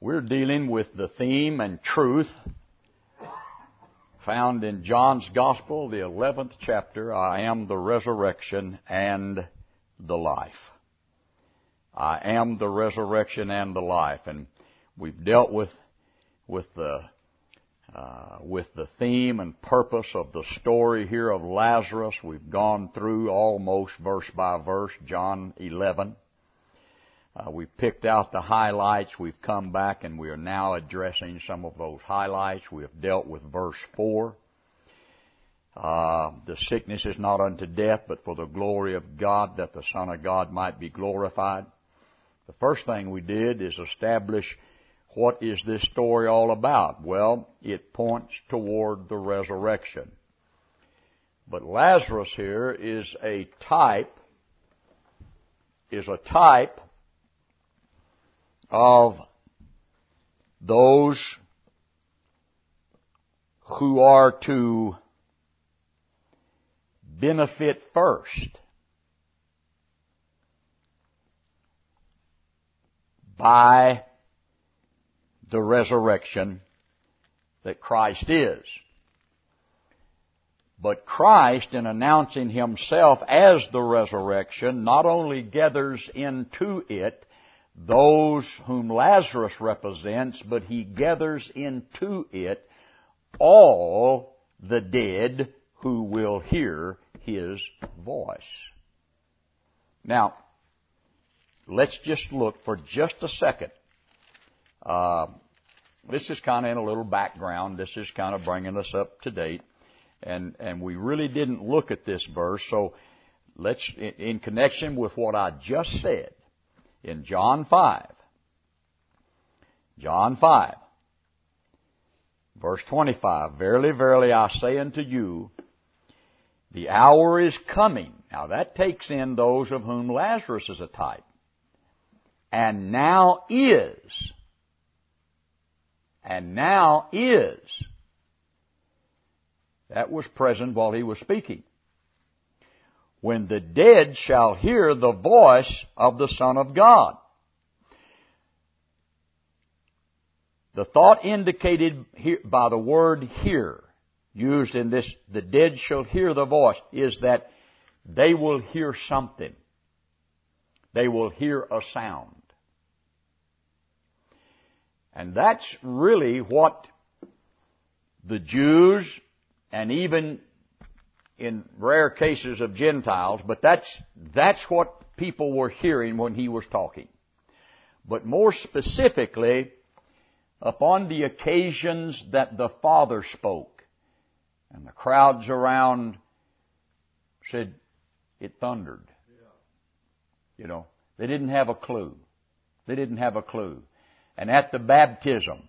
We're dealing with the theme and truth found in John's Gospel, the 11th chapter. I am the resurrection and the life. I am the resurrection and the life. And we've dealt with the theme and purpose of the story here of Lazarus. We've gone through almost verse by verse, John 11. We've picked out the highlights. We've come back and we are now addressing some of those highlights. We have dealt with verse 4. The sickness is not unto death, but for the glory of God, that the Son of God might be glorified. The first thing we did is establish what is this story all about. Well, it points toward the resurrection. But Lazarus here is a type of those who are to benefit first by the resurrection that Christ is. But Christ, in announcing Himself as the resurrection, not only gathers into it those whom Lazarus represents, but He gathers into it all the dead who will hear His voice. Now, let's just look for just a second. This is kind of in a little background. This is kind of bringing us up to date. And we really didn't look at this verse, so let's, in connection with what I just said, in John 5, verse 25, Verily, verily, I say unto you, the hour is coming. Now that takes in those of whom Lazarus is a type. And now is. That was present while He was speaking. When the dead shall hear the voice of the Son of God. The thought indicated here by the word hear, used in this, the dead shall hear the voice, is that they will hear something. They will hear a sound. And that's really what the Jews, and even in rare cases of Gentiles, but that's what people were hearing when He was talking. But more specifically, upon the occasions that the Father spoke, and the crowds around said, it thundered. You know, they didn't have a clue. And at the baptism,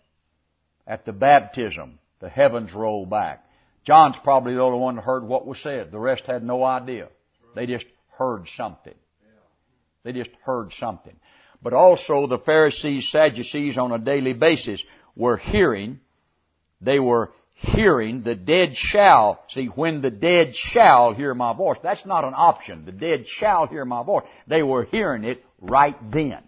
the heavens rolled back. John's probably the only one that heard what was said. The rest had no idea. They just heard something. But also the Pharisees, Sadducees on a daily basis were hearing. They were hearing the dead shall. See, when the dead shall hear my voice. That's not an option. The dead shall hear my voice. They were hearing it right then.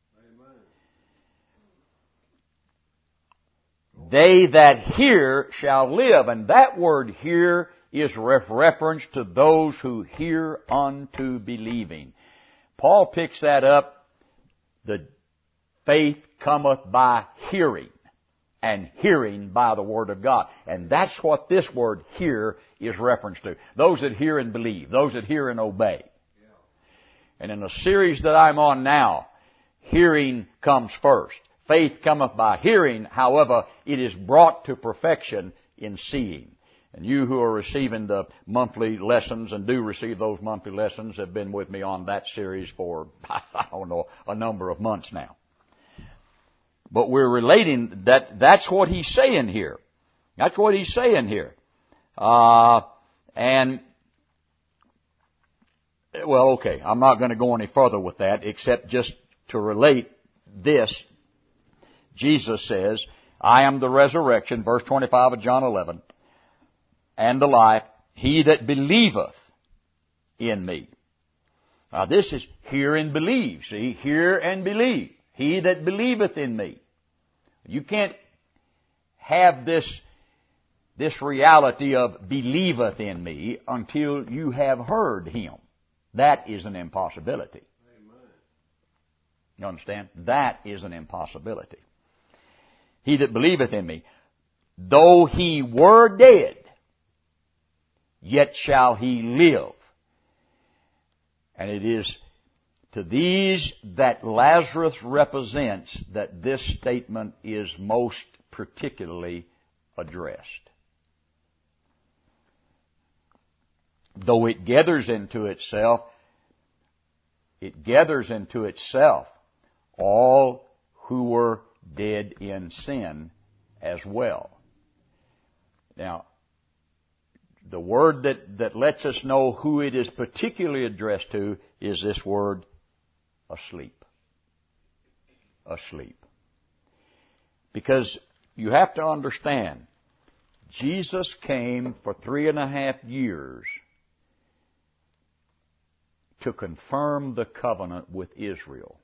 They that hear shall live. And that word hear is reference to those who hear unto believing. Paul picks that up. The faith cometh by hearing, and hearing by the Word of God. And that's what this word hear is reference to. Those that hear and believe. Those that hear and obey. And in the series that I'm on now, hearing comes first. Faith cometh by hearing, however, it is brought to perfection in seeing. And you who are receiving the monthly lessons and do receive those monthly lessons have been with me on that series for, I don't know, a number of months now. But we're relating that's what he's saying here. Well, okay, I'm not going to go any further with that except just to relate this. Jesus says, I am the resurrection, verse 25 of John 11, and the life. He that believeth in me. Now this is hear and believe. See, hear and believe. He that believeth in me. You can't have this reality of believeth in me until you have heard Him. That is an impossibility. You understand? That is an impossibility. He that believeth in me, though he were dead, yet shall he live. And it is to these that Lazarus represents that this statement is most particularly addressed. Though it gathers into itself all who were dead in sin as well. Now, the word that lets us know who it is particularly addressed to is this word, asleep. Asleep. Because you have to understand, Jesus came for 3.5 years to confirm the covenant with Israel.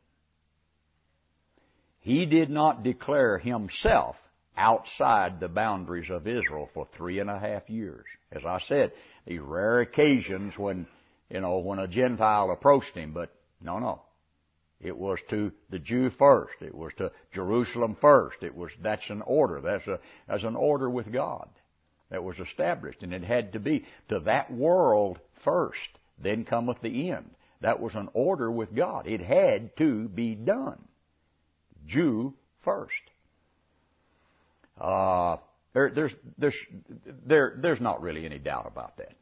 He did not declare Himself outside the boundaries of Israel for 3.5 years. As I said, these rare occasions when a Gentile approached Him, but no. It was to the Jew first. It was to Jerusalem first. That's an order. That's an order with God that was established, and it had to be to that world first. Then cometh the end. That was an order with God. It had to be done. Jew first. There's not really any doubt about that.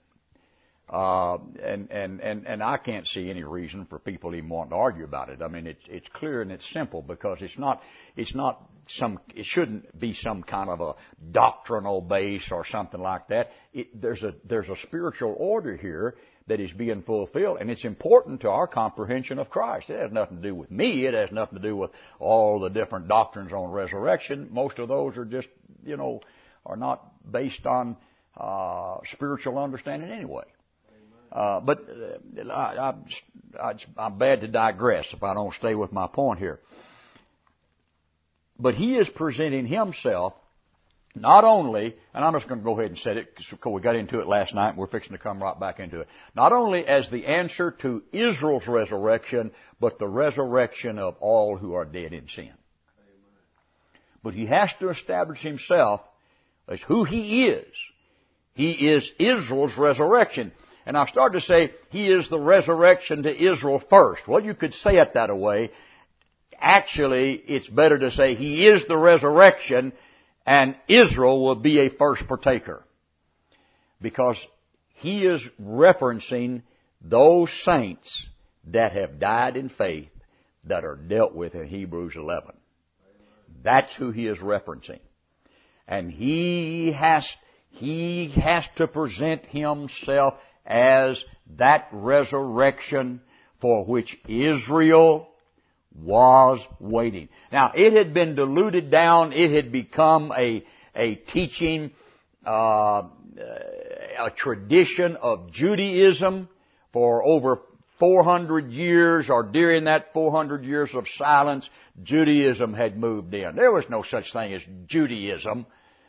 And I can't see any reason for people even wanting to argue about it. I mean, it's clear and it's simple because it shouldn't be some kind of a doctrinal base or something like that. There's a spiritual order here that is being fulfilled, and it's important to our comprehension of Christ. It has nothing to do with me. It has nothing to do with all the different doctrines on resurrection. Most of those are just, are not based on spiritual understanding anyway. But I'm bad to digress if I don't stay with my point here. But He is presenting Himself not only, and I'm just going to go ahead and set it because we got into it last night and we're fixing to come right back into it, not only as the answer to Israel's resurrection, but the resurrection of all who are dead in sin. But He has to establish Himself as who He is. He is Israel's resurrection. And I started to say, He is the resurrection to Israel first. Well, you could say it that way. Actually, it's better to say He is the resurrection and Israel will be a first partaker. Because He is referencing those saints that have died in faith that are dealt with in Hebrews 11. That's who He is referencing. And He has to present Himself as that resurrection for which Israel was waiting. Now, it had been diluted down. It had become a teaching, a tradition of Judaism for over 400 years, or during that 400 years of silence, Judaism had moved in. There was no such thing as Judaism.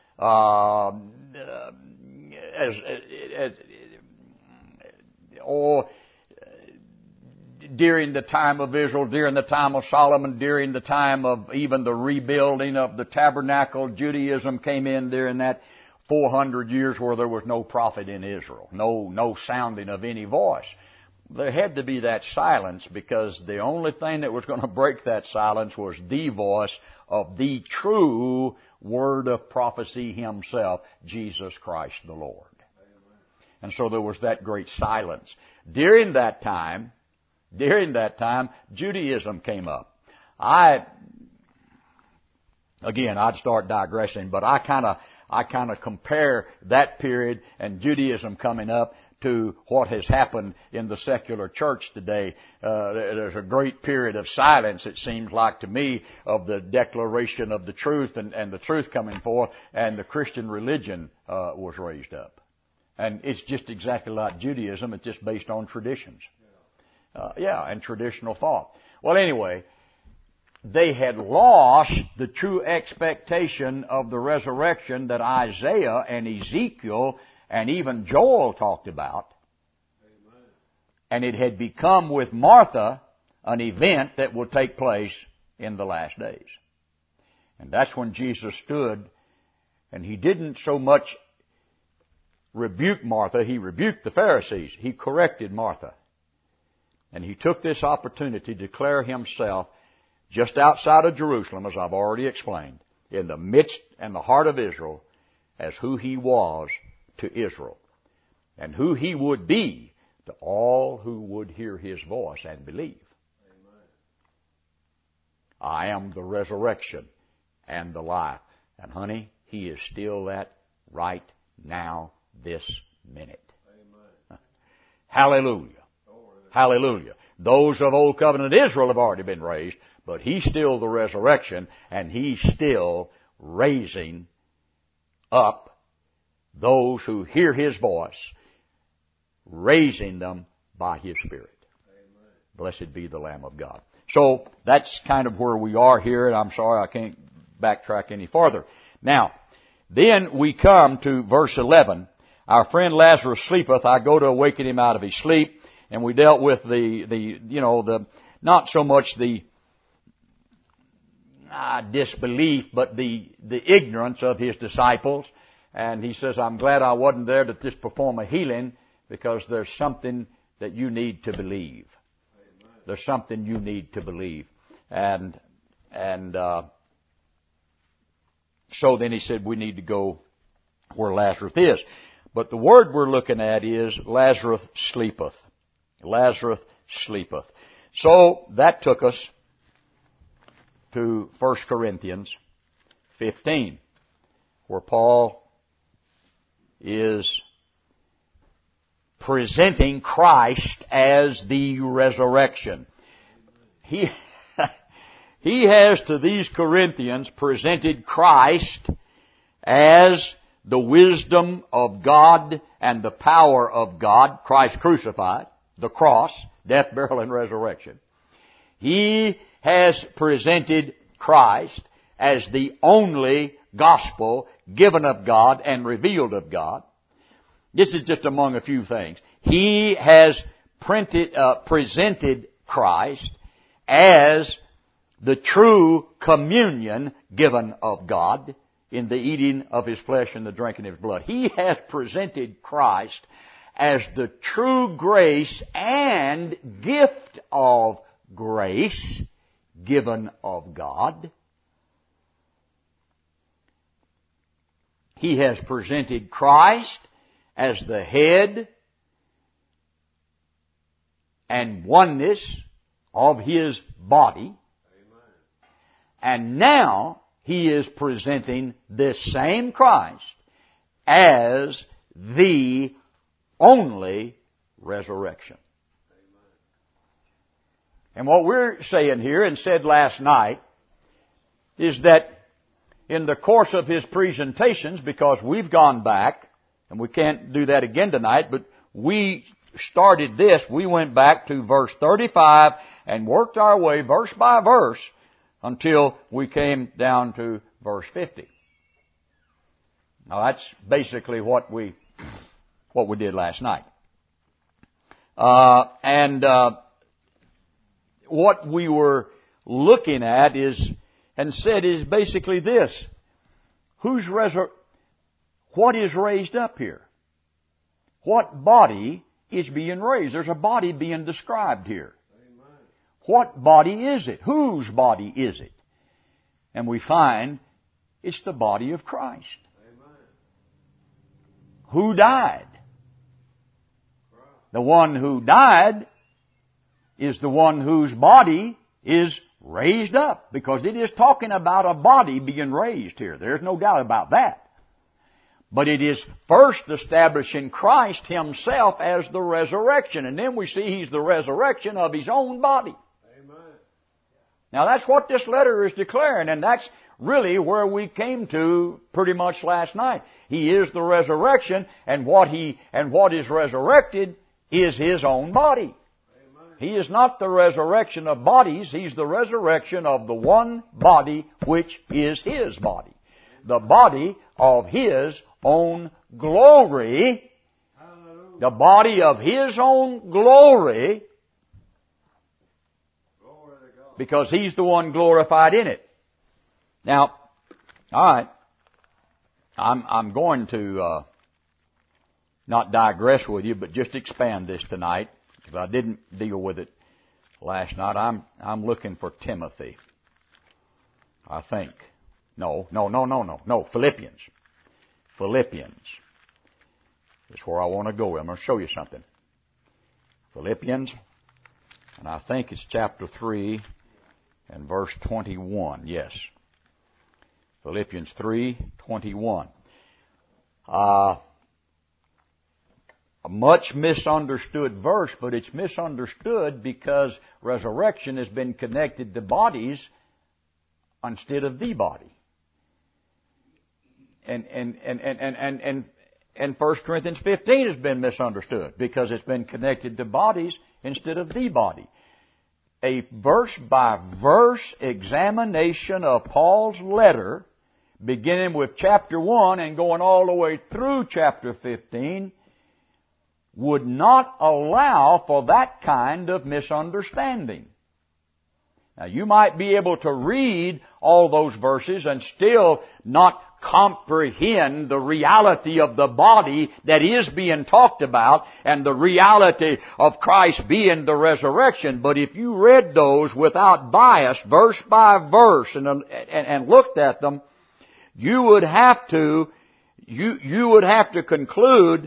During the time of Israel, during the time of Solomon, during the time of even the rebuilding of the tabernacle, Judaism came in during that 400 years where there was no prophet in Israel, no sounding of any voice. There had to be that silence because the only thing that was going to break that silence was the voice of the true word of prophecy Himself, Jesus Christ the Lord. And so there was that great silence. During that time, Judaism came up. I'd start digressing, but I kind of compare that period and Judaism coming up to what has happened in the secular church today. There's a great period of silence, it seems like to me, of the declaration of the truth and the truth coming forth, and the Christian religion was raised up. And it's just exactly like Judaism. It's just based on traditions. And traditional thought. Well, anyway, they had lost the true expectation of the resurrection that Isaiah and Ezekiel and even Joel talked about. Amen. And it had become with Martha an event that will take place in the last days. And that's when Jesus stood, and He didn't so much rebuke Martha, He rebuked the Pharisees. He corrected Martha. And He took this opportunity to declare Himself just outside of Jerusalem, as I've already explained, in the midst and the heart of Israel, as who He was to Israel, and who He would be to all who would hear His voice and believe. Amen. I am the resurrection and the life. And honey, He is still that right now, this minute. Amen. Hallelujah. Hallelujah. Those of Old Covenant Israel have already been raised, but He's still the resurrection, and He's still raising up those who hear His voice, raising them by His Spirit. Amen. Blessed be the Lamb of God. So that's kind of where we are here, and I'm sorry I can't backtrack any farther. Now, then we come to verse 11. Our friend Lazarus sleepeth, I go to awaken him out of his sleep. And we dealt with the not so much the disbelief, but the ignorance of His disciples. And He says, I'm glad I wasn't there to just perform a healing, because there's something that you need to believe. Amen. There's something you need to believe. And so then He said, we need to go where Lazarus is. But the word we're looking at is Lazarus sleepeth. Lazarus sleepeth. So that took us to 1 Corinthians 15, where Paul is presenting Christ as the resurrection. He has to these Corinthians presented Christ as the wisdom of God and the power of God, Christ crucified, the cross, death, burial, and resurrection. He has presented Christ as the only gospel given of God and revealed of God. This is just among a few things. He has presented Christ as the true communion given of God in the eating of His flesh and the drinking of His blood. He has presented Christ as the true grace and gift of grace given of God. He has presented Christ as the head and oneness of His body. Amen. And now He is presenting this same Christ as the only resurrection. Amen. And what we're saying here, and said last night, is that in the course of his presentations, because we've gone back, and we can't do that again tonight, but we started this, we went back to verse 35 and worked our way verse by verse until we came down to verse 50. Now that's basically what we did last night. What we were looking at is basically this. What is raised up here? What body is being raised? There's a body being described here. Amen. What body is it? Whose body is it? And we find it's the body of Christ. Amen. Who died? The one who died is the one whose body is raised up, because it is talking about a body being raised here. There's no doubt about that. But it is first establishing Christ Himself as the resurrection, and then we see He's the resurrection of His own body. Amen. Now that's what this letter is declaring, and that's really where we came to pretty much last night. He is the resurrection, and what is resurrected is His own body. Amen. He is not the resurrection of bodies. He's the resurrection of the one body which is His body. The body of His own glory. The body of His own glory. Because He's the one glorified in it. Now, alright. I'm going to not digress with you, but just expand this tonight. Because I didn't deal with it last night. I'm looking for Timothy. I think. No. Philippians. Philippians is where I want to go. I'm going to show you something. Philippians, and I think it's chapter 3 and verse 21. Yes. Philippians 3:21. A much misunderstood verse, but it's misunderstood because resurrection has been connected to bodies instead of the body. And 1 Corinthians 15 has been misunderstood because it's been connected to bodies instead of the body. A verse-by-verse examination of Paul's letter, beginning with chapter 1 and going all the way through chapter 15, would not allow for that kind of misunderstanding. Now, you might be able to read all those verses and still not comprehend the reality of the body that is being talked about and the reality of Christ being the resurrection. But if you read those without bias, verse by verse, and looked at them, you would have to conclude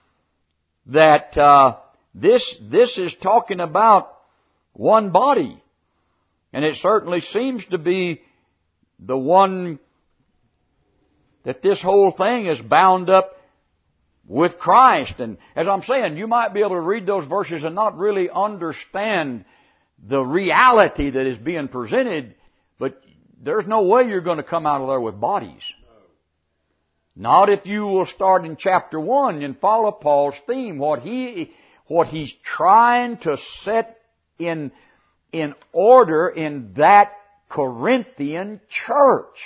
that this is talking about one body. And it certainly seems to be the one that this whole thing is bound up with Christ. And as I'm saying, you might be able to read those verses and not really understand the reality that is being presented, but there's no way you're going to come out of there with bodies. Not if you will start in chapter 1 and follow Paul's theme, what he's trying to set in order in that Corinthian church.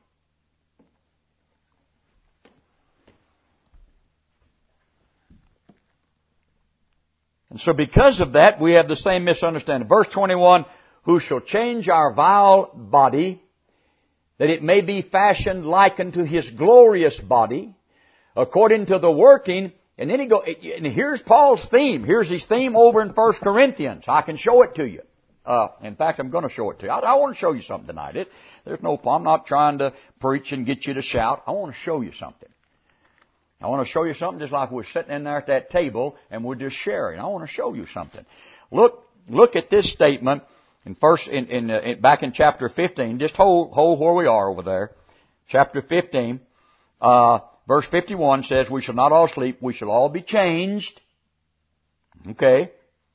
And so because of that, we have the same misunderstanding. Verse 21, who shall change our vile body, that it may be fashioned like unto His glorious body, according to the working. And then and here's Paul's theme. Here's his theme over in 1 Corinthians. I can show it to you. In fact, I'm going to show it to you. I want to show you something tonight. There's no problem. I'm not trying to preach and get you to shout. I want to show you something. I want to show you something just like we're sitting in there at that table and we're just sharing. I want to show you something. Look at this statement back in chapter 15. Just hold where we are over there. Chapter 15, verse 51 says, we shall not all sleep, we shall all be changed. Okay.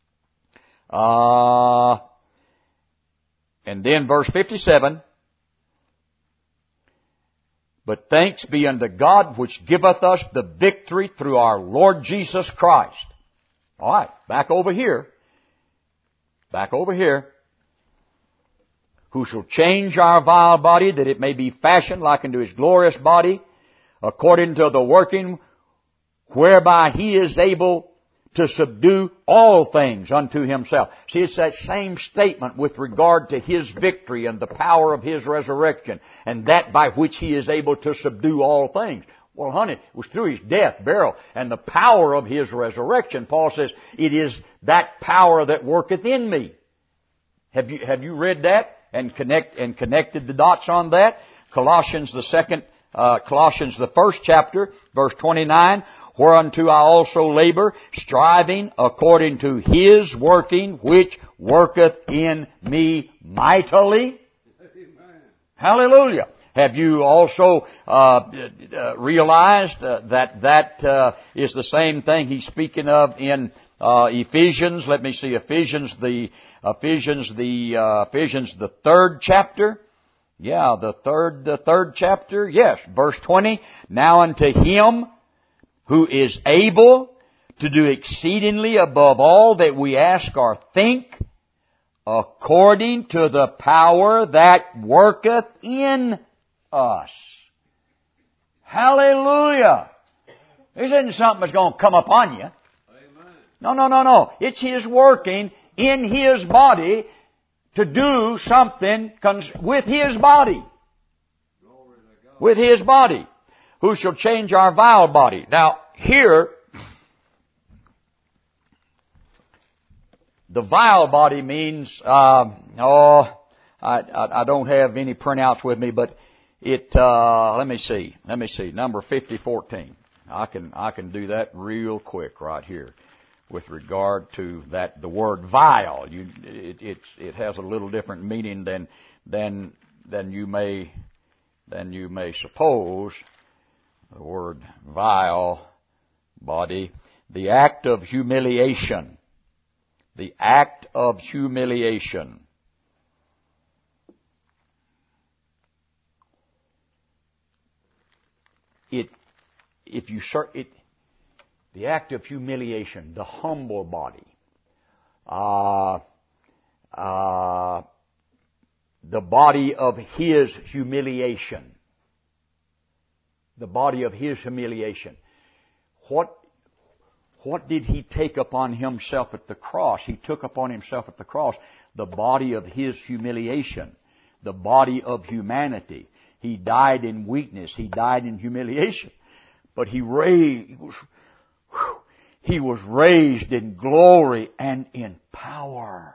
And then verse 57, but thanks be unto God which giveth us the victory through our Lord Jesus Christ. All right, back over here. Who shall change our vile body, that it may be fashioned like unto His glorious body, according to the working whereby He is able to subdue all things unto Himself. See, it's that same statement with regard to His victory and the power of His resurrection, and that by which He is able to subdue all things. Well, honey, it was through His death, burial, and the power of His resurrection. Paul says, it is that power that worketh in me. Have you read that and connected the dots on that? Colossians the first chapter, verse 29, whereunto I also labor, striving according to His working, which worketh in me mightily. Amen. Hallelujah. Have you also realized that is the same thing he's speaking of in Ephesians? Let me see, Ephesians the third chapter. Yeah, the third chapter. Yes, verse 20. Now unto Him who is able to do exceedingly above all that we ask or think, according to the power that worketh in us. Hallelujah! This isn't something that's going to come upon you. No. It's His working in His body to do something with His body. With His body. Who shall change our vile body. Now, here, the vile body means, I don't have any printouts with me, but let me see, number 5014. I can do that real quick right here with regard to that, the word vile. It has a little different meaning than you may suppose. The word vile body, the act of humiliation. The act of humiliation. If you search it, the act of humiliation, the humble body, the body of His humiliation. The body of His humiliation. What did He take upon Himself at the cross? He took upon Himself at the cross the body of His humiliation, the body of humanity. He died in weakness. He died in humiliation. But He was raised in glory and in power.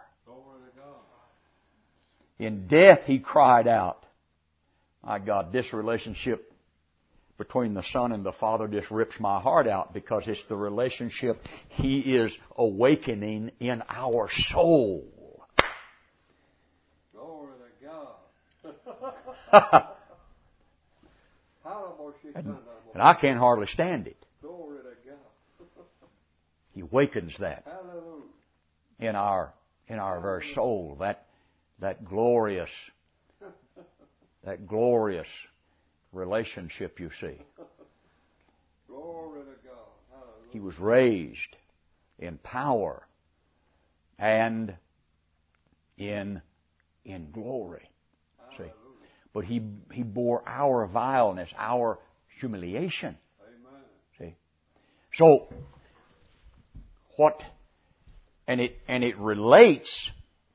In death He cried out, my God, this relationship between the Son and the Father just rips my heart out, because it's the relationship He is awakening in our soul. Glory to God. And I can't hardly stand it. Glory to God. He awakens that. Hallelujah. in our very soul, that glorious relationship, you see. Glory to God. Hallelujah. He was raised in power and in glory. See? But He bore our vileness, our humiliation. Amen. See? So and it relates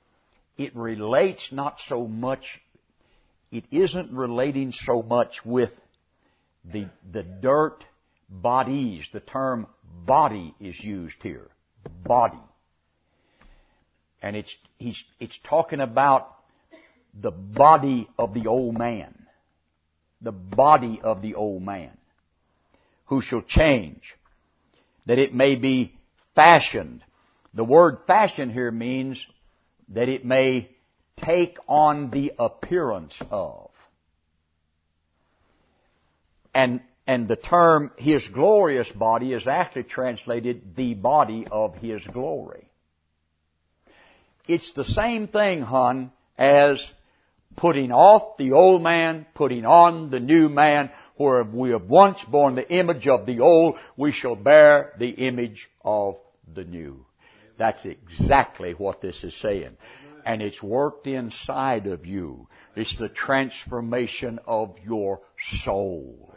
not so much, it isn't relating so much with the dirt bodies. The term body is used here. Body. And it's talking about the body of the old man. The body of the old man, who shall change, that it may be fashioned. The word fashion here means that it may take on the appearance of. And the term His glorious body is actually translated the body of His glory. It's the same thing, hon, as putting off the old man, putting on the new man. Where we have once borne the image of the old, we shall bear the image of the new. That's exactly what this is saying. And it's worked inside of you. It's the transformation of your soul.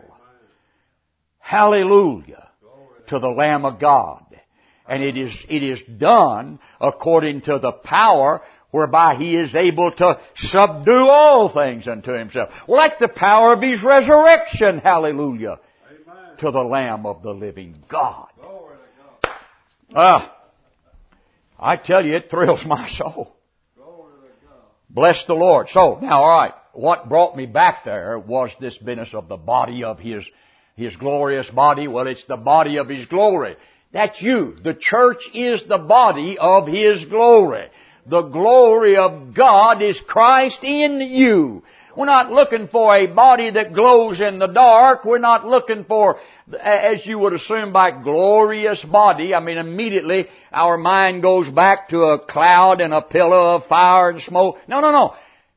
Hallelujah to the Lamb of God. And it is done according to the power whereby He is able to subdue all things unto Himself. Well, that's the power of His resurrection. Hallelujah. Amen. To the Lamb of the living God. Glory to God. I tell you, it thrills my soul. Glory to God. Bless the Lord. So, now, alright, what brought me back there was this business of the body of His glorious body. Well, it's the body of His glory. That's you. The church is the body of His glory. The glory of God is Christ in you. We're not looking for a body that glows in the dark. We're not looking for, as you would assume by glorious body. I mean, immediately our mind goes back to a cloud and a pillar of fire and smoke. No.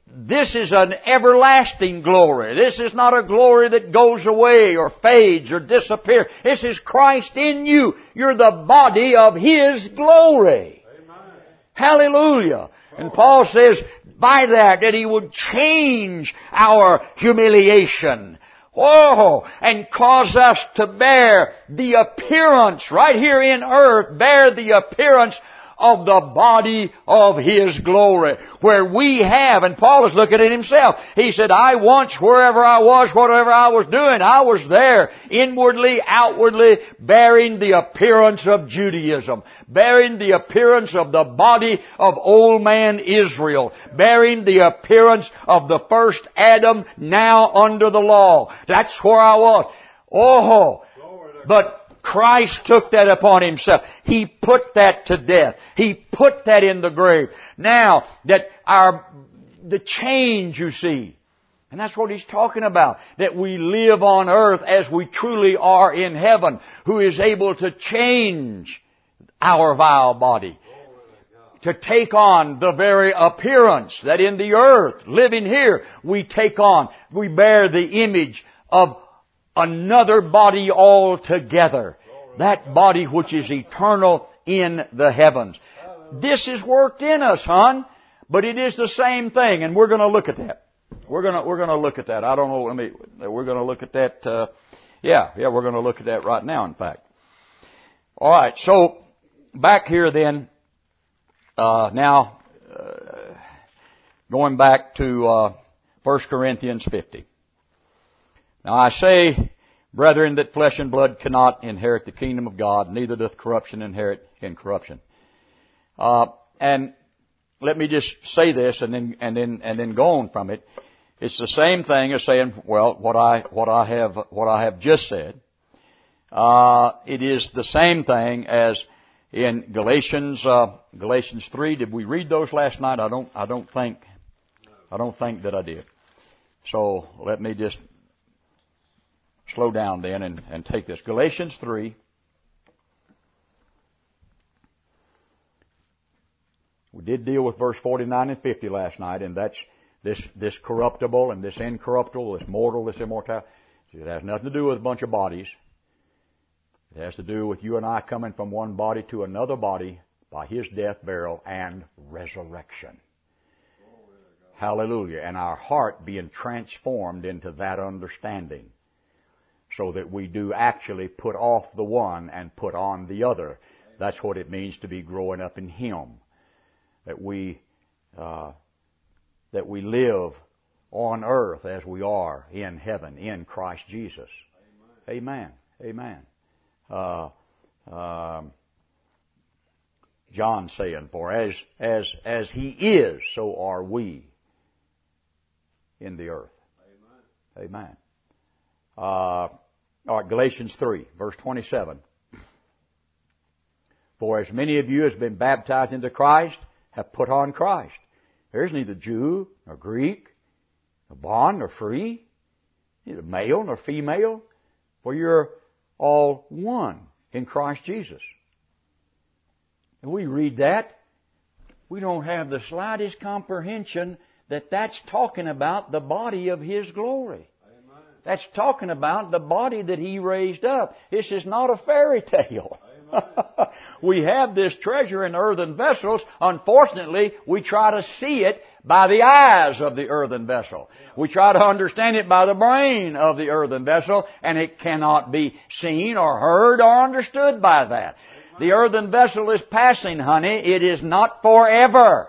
this is an everlasting glory. This is not a glory that goes away or fades or disappears. This is Christ in you. You're the body of His glory. Amen. Hallelujah. And Paul says by that He would change our humiliation. Oh, and cause us to bear the appearance, right here in earth, bear the appearance of the body of His glory. Where we have, and Paul is looking at himself. He said, I once, wherever I was, whatever I was doing, I was there, inwardly, outwardly, bearing the appearance of Judaism, bearing the appearance of the body of old man Israel, bearing the appearance of the first Adam, now under the law. That's where I was. Oh, but Christ took that upon Himself. He put that to death. He put that in the grave. Now, that the change, you see, and that's what He's talking about, that we live on earth as we truly are in heaven, who is able to change our vile body, to take on the very appearance that in the earth, living here, we take on. We bear the image of another body altogether. That body which is eternal in the heavens. This is worked in us, hon. But it is the same thing, and we're going to look at that. We're going to look at that. I don't know. We're going to look at that. We're going to look at that right now. In fact. All right. So back here then. Now, going back to 1 Corinthians 50. Now I say, brethren, that flesh and blood cannot inherit the kingdom of God, neither doth corruption inherit incorruption. And let me just say this, and then go on from it. It's the same thing as saying, well, what I have just said. It is the same thing as in Galatians 3. Did we read those last night? I don't think that I did. So let me just slow down then and take this. Galatians 3. We did deal with verse 49 and 50 last night, and that's this corruptible and this incorruptible, this mortal, this immortal. It has nothing to do with a bunch of bodies. It has to do with you and I coming from one body to another body by His death, burial, and resurrection. Hallelujah. And our heart being transformed into that understanding, so that we do actually put off the one and put on the other. That's what it means to be growing up in Him. That we live on earth as we are in heaven in Christ Jesus. Amen. Amen. John saying, for as He is, so are we in the earth. Amen. All right, Galatians 3, verse 27. For as many of you as have been baptized into Christ have put on Christ. There is neither Jew nor Greek, nor bond nor free, neither male nor female, for you're all one in Christ Jesus. And we read that, we don't have the slightest comprehension that that's talking about the body of His glory. Amen. That's talking about the body that He raised up. This is not a fairy tale. We have this treasure in earthen vessels. Unfortunately, we try to see it by the eyes of the earthen vessel. We try to understand it by the brain of the earthen vessel, and it cannot be seen or heard or understood by that. The earthen vessel is passing, honey. It is not forever.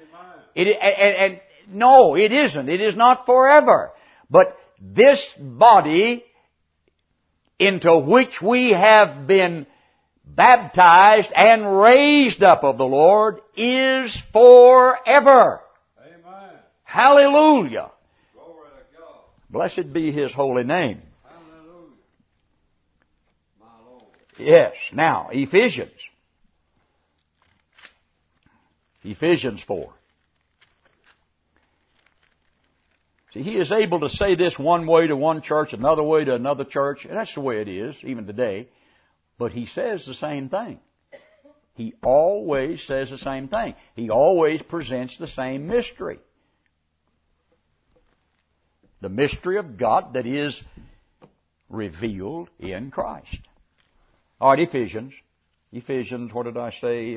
No, it isn't. It is not forever. But this body into which we have been baptized and raised up of the Lord is forever. Amen. Hallelujah. Glory to God. Blessed be His holy name. Hallelujah. My Lord. Yes. Now, Ephesians 4. See, He is able to say this one way to one church, another way to another church, and that's the way it is, even today. But He says the same thing. He always says the same thing. He always presents the same mystery. The mystery of God that is revealed in Christ. All right, Ephesians. Ephesians, what did I say?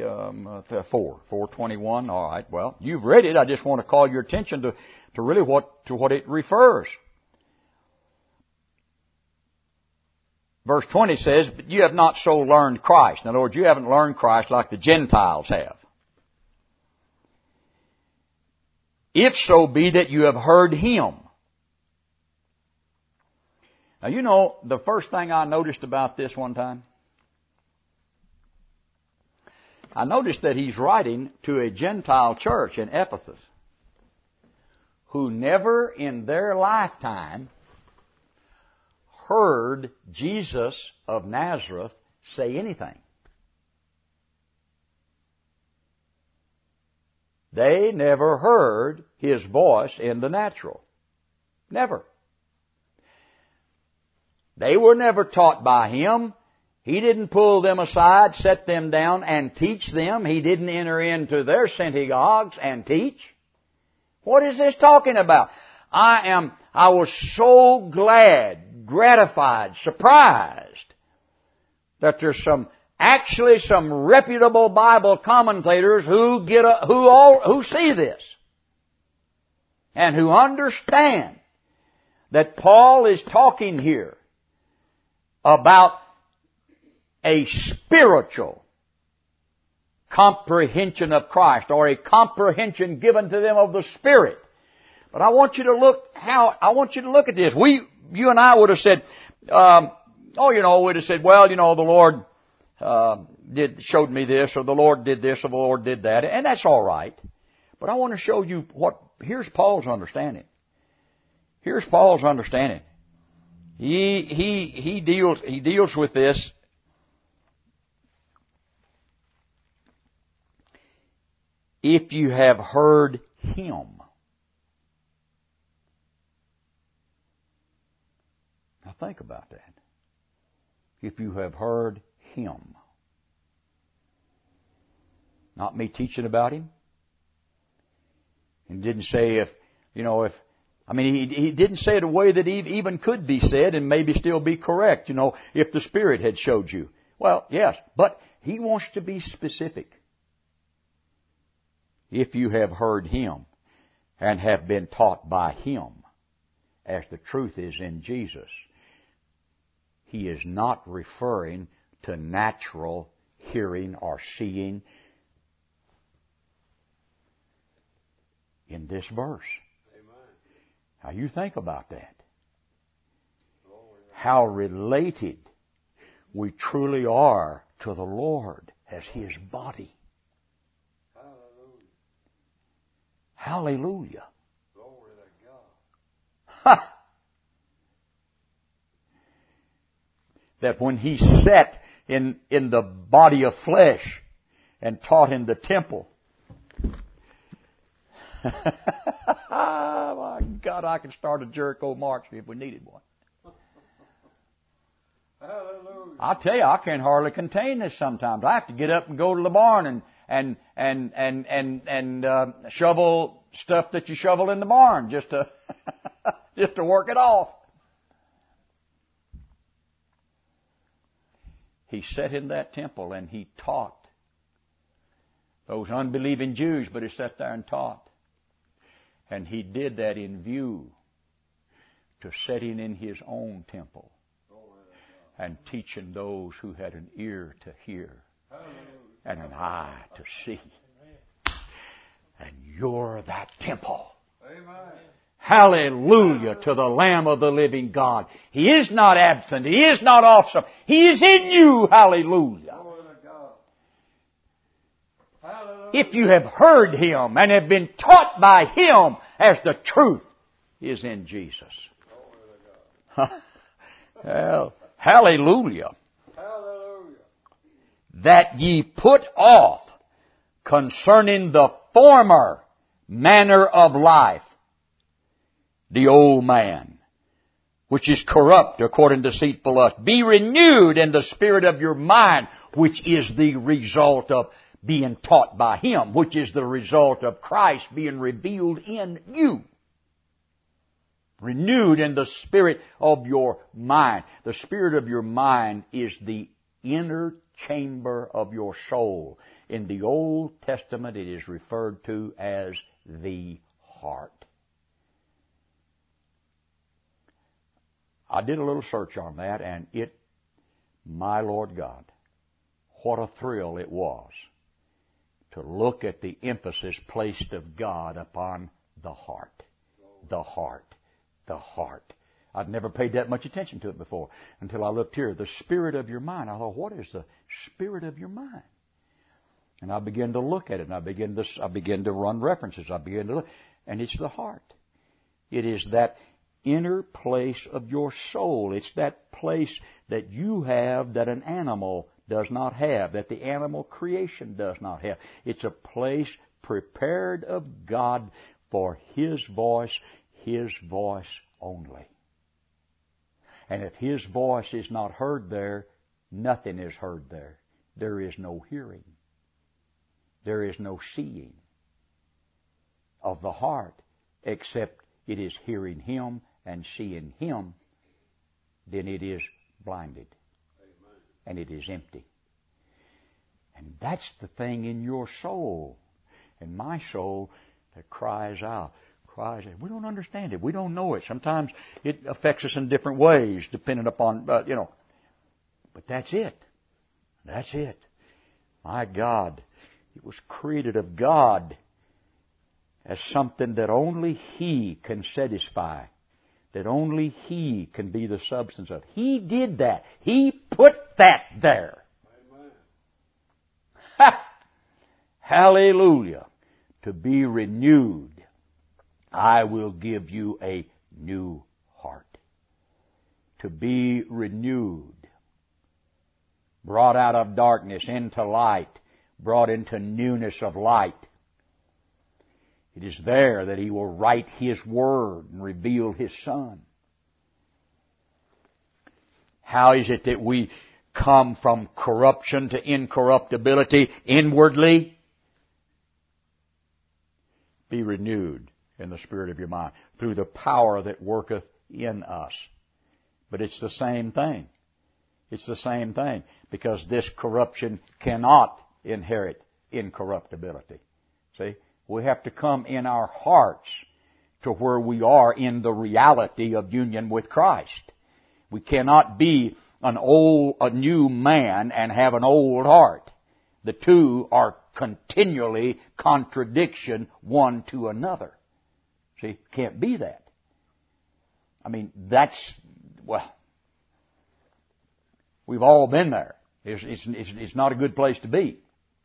4:21. All right, well, you've read it. I just want to call your attention to really what it refers. Verse 20 says, "But you have not so learned Christ." In other words, you haven't learned Christ like the Gentiles have. "If so be that you have heard Him." Now, you know, the first thing I noticed about this one time, I noticed that he's writing to a Gentile church in Ephesus who never in their lifetime heard Jesus of Nazareth say anything. They never heard His voice in the natural. Never. They were never taught by Him. He didn't pull them aside, set them down, and teach them. He didn't enter into their synagogues and teach. What is this talking about? I was so glad, gratified, surprised that there's some reputable Bible commentators who see this and who understand that Paul is talking here about a spiritual comprehension of Christ, or a comprehension given to them of the Spirit. But I want you to look at this. You and I would have said, we'd have said, well, the Lord showed me this, or the Lord did this, or the Lord did that, and that's all right. But I want to show you here's Paul's understanding. Here's Paul's understanding. He deals with this. If you have heard Him. Now think about that. If you have heard Him. Not me teaching about Him. And didn't say he didn't say it a way that even could be said and maybe still be correct, if the Spirit had showed you. Well, yes, but He wants to be specific. If you have heard Him and have been taught by Him, as the truth is in Jesus, He is not referring to natural hearing or seeing in this verse. Now you think about that. How related we truly are to the Lord as His body. Hallelujah. Glory to God. That when He sat in the body of flesh and taught in the temple, my God, I could start a Jericho march if we needed one. Hallelujah. I tell you, I can't hardly contain this sometimes. I have to get up and go to the barn and shovel stuff that you shovel in the barn just to work it off. He sat in that temple and He taught those unbelieving Jews, but He sat there and taught. And He did that in view to setting in His own temple and teaching those who had an ear to hear and an eye to see. And you're that temple. Amen. Hallelujah to the Lamb of the living God. He is not absent. He is not awesome. He is in you. Hallelujah. Glory to God. Hallelujah. If you have heard Him and have been taught by Him as the truth is in Jesus. Glory to God. Well, hallelujah. Hallelujah. That ye put off concerning the former manner of life the old man, which is corrupt according to deceitful lust. Be renewed in the spirit of your mind, which is the result of being taught by Him, which is the result of Christ being revealed in you. Renewed in the spirit of your mind. The spirit of your mind is the inner chamber of your soul. In the Old Testament, it is referred to as the heart. I did a little search on that, and my Lord God, what a thrill it was to look at the emphasis placed of God upon the heart. The heart. The heart. I'd never paid that much attention to it before until I looked here. The spirit of your mind. I thought, what is the spirit of your mind? And I began to look at it, and I began to run references. I began to look, and it's the heart. It is that inner place of your soul. It's that place that you have that an animal does not have, that the animal creation does not have. It's a place prepared of God for His voice only. And if His voice is not heard there, nothing is heard there. There is no hearing. There is no seeing of the heart, except it is hearing Him and seeing Him. Then it is blinded. Amen. And it is empty. And that's the thing in your soul. And my soul that cries out. We don't understand it. We don't know it. Sometimes it affects us in different ways, depending upon, But that's it. That's it. My God, it was created of God as something that only He can satisfy, that only He can be the substance of. He did that. He put that there. Amen. Ha! Hallelujah. To be renewed. I will give you a new heart. To be renewed. Brought out of darkness into light. Brought into newness of light. It is there that He will write His Word and reveal His Son. How is it that we come from corruption to incorruptibility inwardly? Be renewed in the spirit of your mind through the power that worketh in us. But it's the same thing. It's the same thing, because this corruption cannot inherit incorruptibility. See? We have to come in our hearts to where we are in the reality of union with Christ. We cannot be a new man and have an old heart. The two are continually contradiction one to another. See, can't be that. I mean, we've all been there. It's not a good place to be.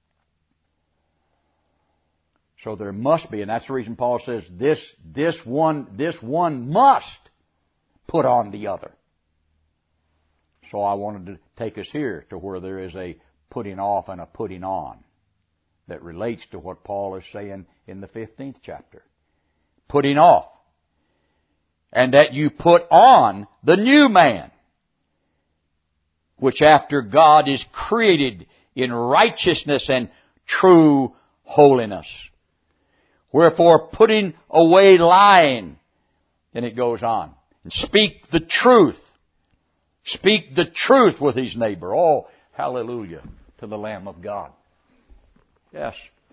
So there must be, and that's the reason Paul says this one must put on the other. So I wanted to take us here to where there is a putting off and a putting on that relates to what Paul is saying in the 15th chapter. Putting off. And that you put on the new man, which after God is created in righteousness and true holiness. Wherefore, putting away lying, and it goes on, and speak the truth. Speak the truth with his neighbor. Oh, hallelujah to the Lamb of God. Yes.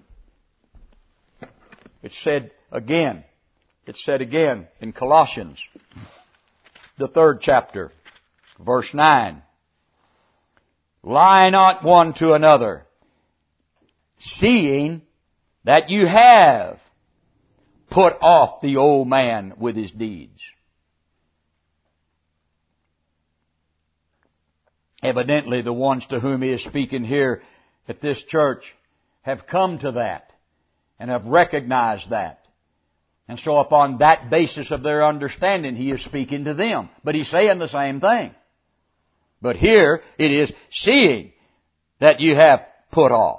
It's said again in Colossians, the 3rd chapter, verse 9. Lie not one to another, seeing that you have put off the old man with his deeds. Evidently, the ones to whom he is speaking here at this church have come to that and have recognized that. And so upon that basis of their understanding, he is speaking to them. But he's saying the same thing. But here it is seeing that you have put off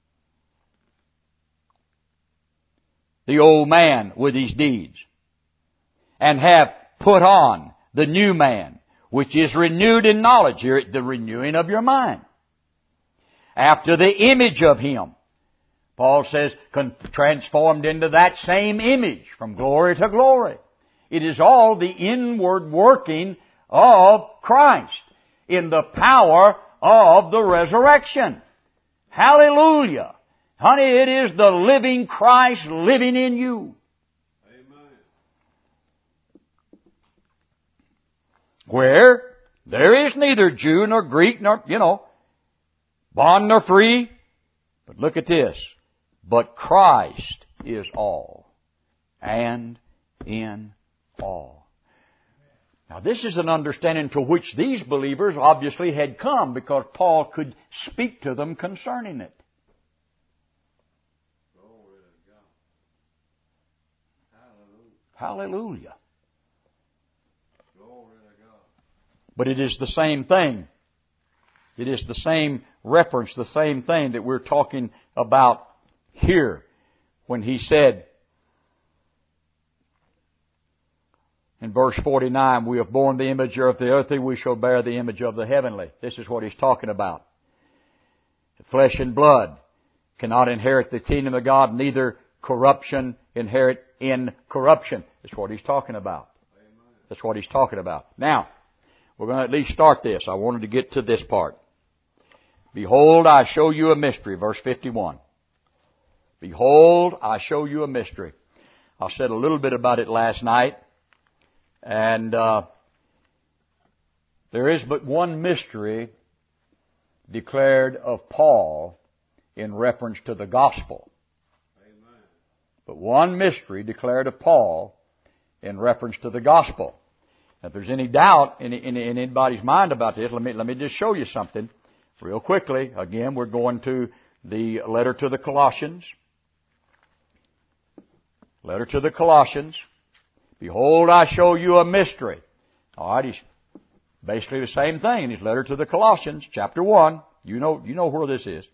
the old man with his deeds, and have put on the new man, which is renewed in knowledge. Here, the renewing of your mind. After the image of Him. Paul says, transformed into that same image from glory to glory. It is all the inward working of Christ in the power of the resurrection. Hallelujah. Honey, it is the living Christ living in you. Amen. Where there is neither Jew nor Greek nor, bond nor free. But look at this. But Christ is all and in all. Now this is an understanding to which these believers obviously had come because Paul could speak to them concerning it. Glory to God. Hallelujah. Hallelujah. Glory to God. But it is the same thing. It is the same reference, the same thing that we're talking about here when he said in verse 49, we have borne the image of the earthly, we shall bear the image of the heavenly. This is what he's talking about. Flesh and blood cannot inherit the kingdom of God, neither corruption inherit incorruption. That's what he's talking about. Amen. That's what he's talking about. Now, we're going to at least start this. I wanted to get to this part. Behold, I show you a mystery. Verse 51. Behold, I show you a mystery. I said a little bit about it last night. And there is but one mystery declared of Paul in reference to the gospel. Amen. But one mystery declared of Paul in reference to the gospel. Now, if there's any doubt in anybody's mind about this, let me just show you something real quickly. Again, we're going to the letter to the Colossians. Letter to the Colossians. Behold, I show you a mystery. All right, he's basically the same thing in his letter to the Colossians, chapter 1. You know where this is.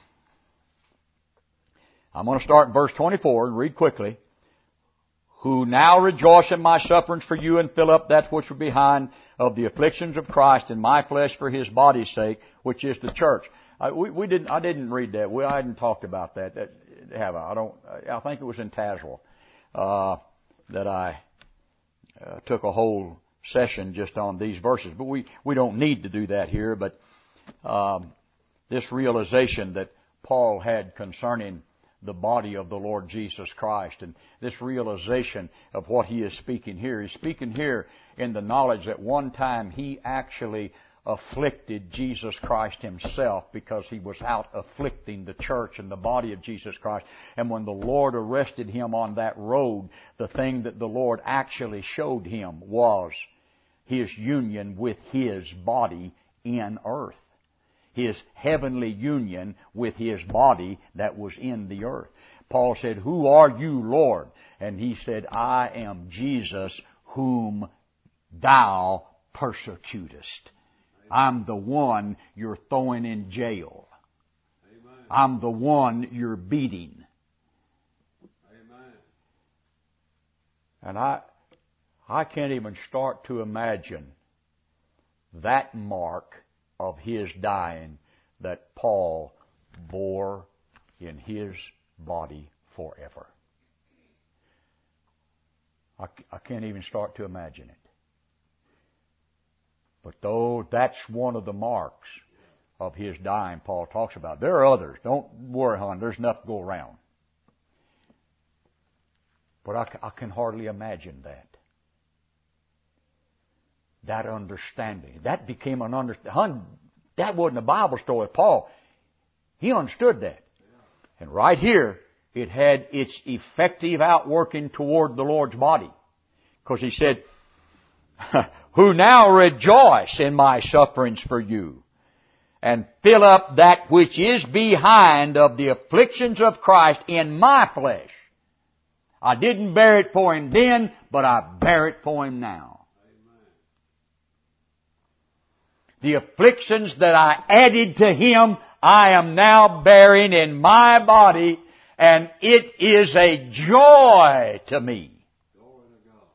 I'm going to start in verse 24 and read quickly. Who now rejoice in my sufferings for you and fill up that which was behind of the afflictions of Christ in my flesh for His body's sake, which is the church. I didn't read that. I hadn't talked about that. Have I? I think it was in Tazewell that I took a whole session just on these verses. But we don't need to do that here. But this realization that Paul had concerning the body of the Lord Jesus Christ, and this realization of what he is speaking here. He's speaking here in the knowledge that one time he actually afflicted Jesus Christ himself because he was out afflicting the church and the body of Jesus Christ. And when the Lord arrested him on that road, the thing that the Lord actually showed him was his union with his body in earth. His heavenly union with his body that was in the earth. Paul said, Who are you, Lord? And he said, I am Jesus whom thou persecutest. I'm the one you're throwing in jail. Amen. I'm the one you're beating. Amen. And I can't even start to imagine that mark of his dying that Paul bore in his body forever. I can't even start to imagine it. But though that's one of the marks of his dying Paul talks about. There are others. Don't worry, hon. There's enough to go around. But I can hardly imagine that. That understanding. That became an understanding. That wasn't a Bible story. Paul, he understood that. And right here, it had its effective outworking toward the Lord's body. Because he said, Who now rejoice in my sufferings for you, and fill up that which is behind of the afflictions of Christ in my flesh. I didn't bear it for Him then, but I bear it for Him now. The afflictions that I added to Him, I am now bearing in my body, and it is a joy to me. Glory to God.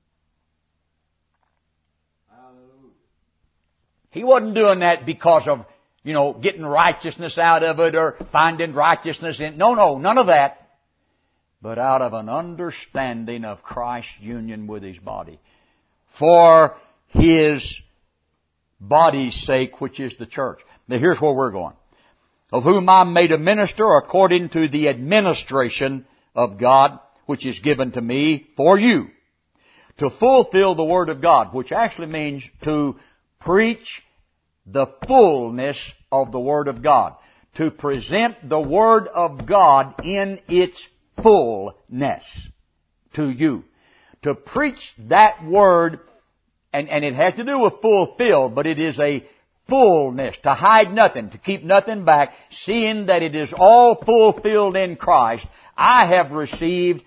Hallelujah. He wasn't doing that because of, getting righteousness out of it or finding righteousness in it. No, none of that. but out of an understanding of Christ's union with His body. For His body's sake, which is the church. Now here's where we're going. Of whom I am made a minister according to the administration of God, which is given to me for you, to fulfill the Word of God, which actually means to preach the fullness of the Word of God. To present the Word of God in its fullness to you. To preach that Word, and it has to do with fulfilled, but it is a fullness, to hide nothing, to keep nothing back, seeing that it is all fulfilled in Christ. I have received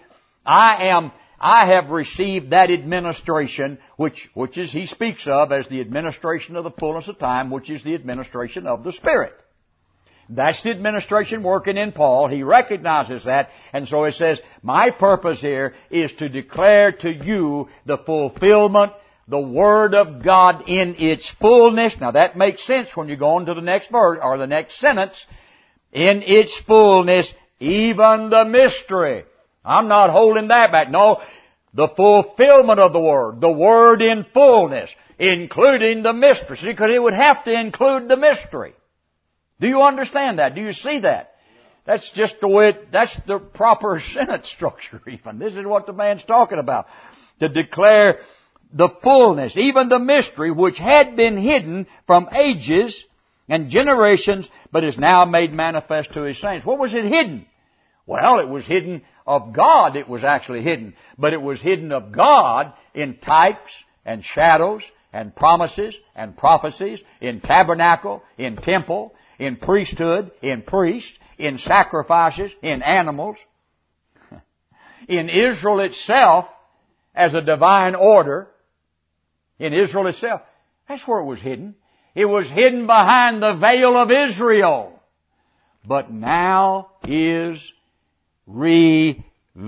that administration, which is, he speaks of as the administration of the fullness of time, which is the administration of the Spirit. That's the administration working in Paul. He recognizes that, and so he says, my purpose here is to declare to you the fulfillment, the Word of God in its fullness. Now that makes sense when you go on to the next verse, or the next sentence. In its fullness, even the mystery. I'm not holding that back. No, the fulfillment of the Word in fullness, including the mystery. See, because it would have to include the mystery. Do you understand that? Do you see that? That's just the way, that's the proper sentence structure even. This is what the man's talking about. To declare the fullness, even the mystery, which had been hidden from ages and generations, but is now made manifest to His saints. What was it hidden? Well, it was hidden of God. It was actually hidden. But it was hidden of God in types and shadows and promises and prophecies, in tabernacle, in temple, in priesthood, in priests, in sacrifices, in animals, in Israel itself as a divine order, in Israel itself. That's where it was hidden. It was hidden behind the veil of Israel, but now is revealed.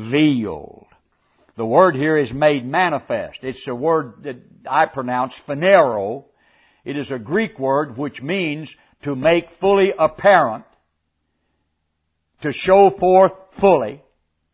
The word here is made manifest. It's a word that I pronounce phanero. It is a Greek word which means to make fully apparent, to show forth fully,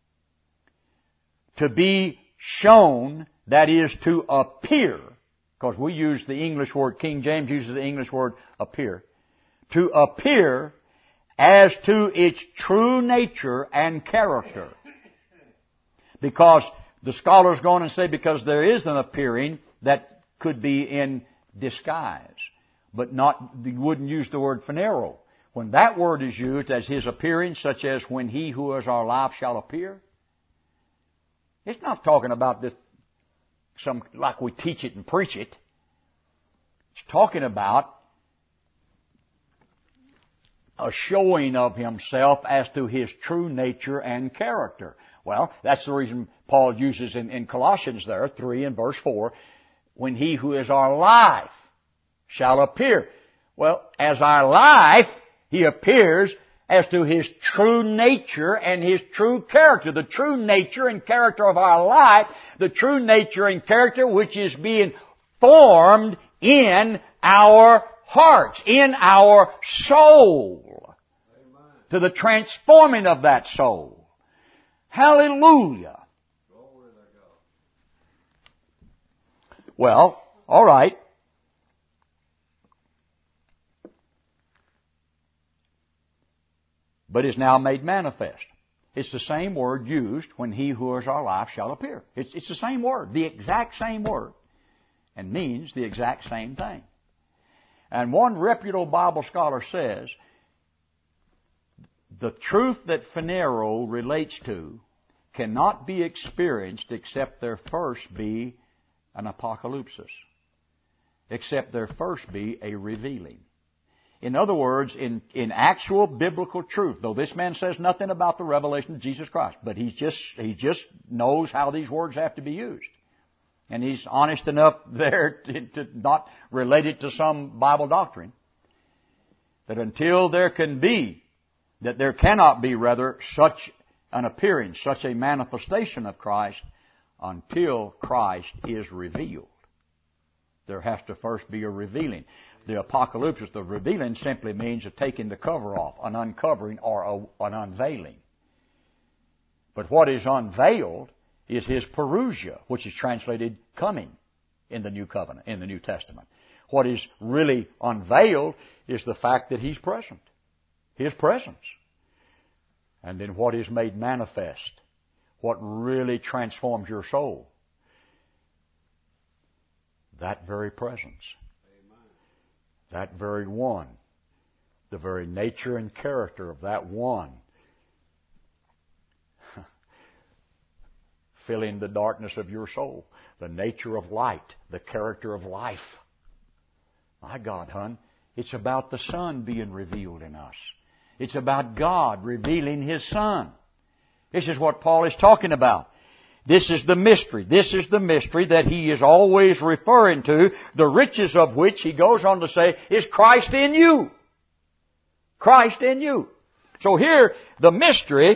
to be shown, that is to appear, because we use the English word, King James uses the English word appear, to appear as to its true nature and character. Because the scholars go on and say, because there is an appearing that could be in disguise, but not, you wouldn't use the word phanero. When that word is used as His appearing, such as when He who is our life shall appear, it's not talking about this, like we teach it and preach it. It's talking about a showing of Himself as to His true nature and character. Well, that's the reason Paul uses in Colossians there, 3 and verse 4, when He who is our life shall appear. Well, as our life, He appears as to His true nature and His true character. The true nature and character of our life, the true nature and character which is being formed in our hearts, in our soul. Amen. To the transforming of that soul. Hallelujah. Well, all right. But is now made manifest. It's the same word used when He who is our life shall appear. It's the same word, the exact same word, and means the exact same thing. And one reputable Bible scholar says, the truth that phanero relates to cannot be experienced except there first be an apocalypsis, except there first be a revealing. In other words, in actual biblical truth, though this man says nothing about the revelation of Jesus Christ, but he just knows how these words have to be used. And he's honest enough there to not relate it to some Bible doctrine. That until there cannot be rather such an appearance, such a manifestation of Christ, until Christ is revealed. There has to first be a revealing. The apocalypse, the revealing, simply means a taking the cover off, an uncovering or an unveiling. But what is unveiled is His parousia, which is translated coming in the New Covenant, in the New Testament. What is really unveiled is the fact that He's present. His presence. And then what is made manifest, what really transforms your soul, that very presence. Amen. That very one, the very nature and character of that one, filling the darkness of your soul, the nature of light, the character of life. My God, hon, it's about the Son being revealed in us. It's about God revealing His Son. This is what Paul is talking about. This is the mystery. This is the mystery that he is always referring to, the riches of which, he goes on to say, is Christ in you. Christ in you. So here, the mystery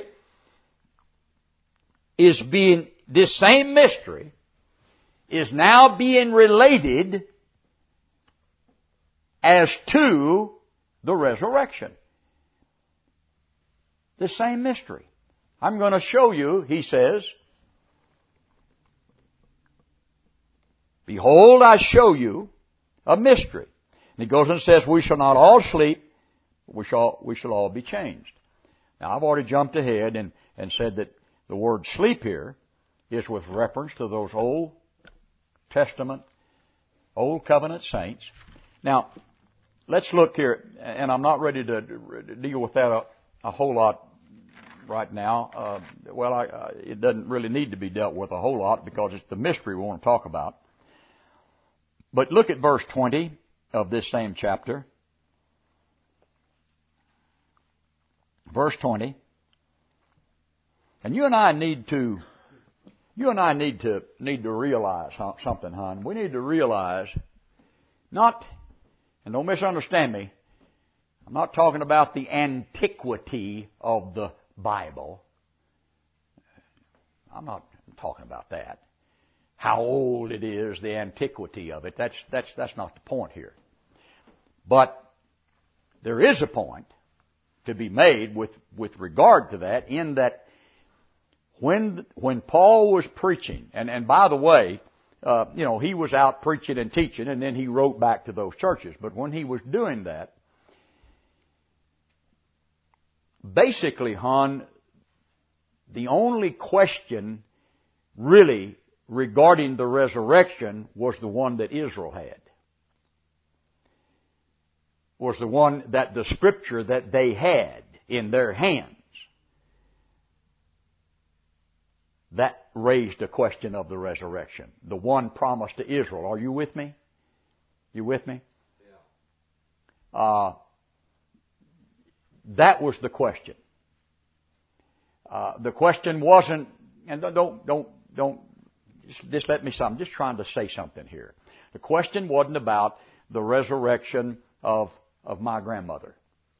is being, this same mystery is now being related as to the resurrection. The same mystery. I'm going to show you, he says, behold, I show you a mystery. And he goes and says, we shall not all sleep, but we shall all be changed. Now, I've already jumped ahead and said that the word sleep here is with reference to those Old Testament, Old Covenant saints. Now, let's look here, and I'm not ready to deal with that a whole lot right now. It doesn't really need to be dealt with a whole lot because it's the mystery we want to talk about. But look at verse 20 of this same chapter. Verse 20. And you and I need to realize something, hon. We need to realize, and don't misunderstand me, I'm not talking about the antiquity of the Bible. I'm not talking about that. How old it is, the antiquity of it. That's not the point here. But there is a point to be made with regard to that, in that when Paul was preaching, and by the way, he was out preaching and teaching, and then he wrote back to those churches. But when he was doing that, basically, hon, the only question really regarding the resurrection was the one that Israel had. Was the one that the Scripture that they had in their hands. That raised a question of the resurrection. The one promised to Israel. Are you with me? You with me? Yeah. That was the question. The question wasn't, and don't, just let me say, I'm just trying to say something here. The question wasn't about the resurrection of my grandmother.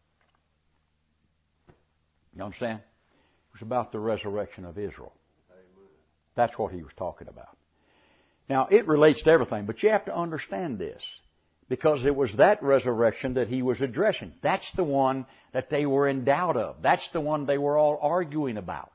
You understand? It was about the resurrection of Israel. Amen. That's what he was talking about. Now, it relates to everything, but you have to understand this. Because it was that resurrection that he was addressing. That's the one that they were in doubt of. That's the one they were all arguing about.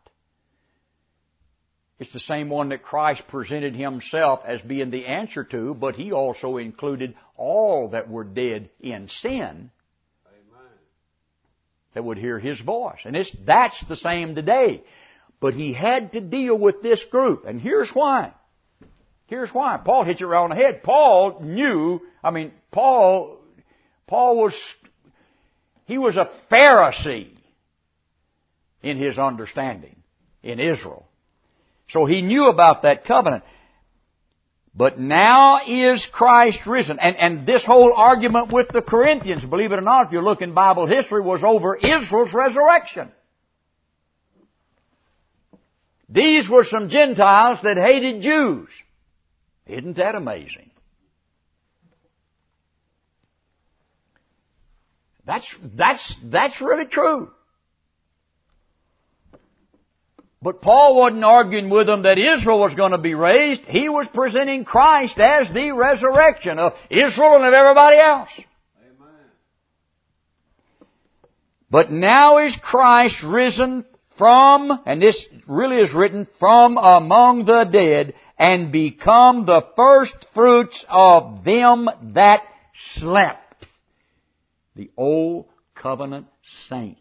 It's the same one that Christ presented Himself as being the answer to, but He also included all that were dead in sin. Amen. That would hear His voice. And that's the same today. But He had to deal with this group. And here's why. Here's why. Paul hit you right on the head. Paul knew, Paul was a Pharisee in his understanding in Israel. So he knew about that covenant. But now is Christ risen. And this whole argument with the Corinthians, believe it or not, if you look in Bible history, was over Israel's resurrection. These were some Gentiles that hated Jews. Isn't that amazing? That's really true. But Paul wasn't arguing with them that Israel was going to be raised. He was presenting Christ as the resurrection of Israel and of everybody else. Amen. But now is Christ risen from, and this really is written, from among the dead, and become the first fruits of them that slept. The old covenant saints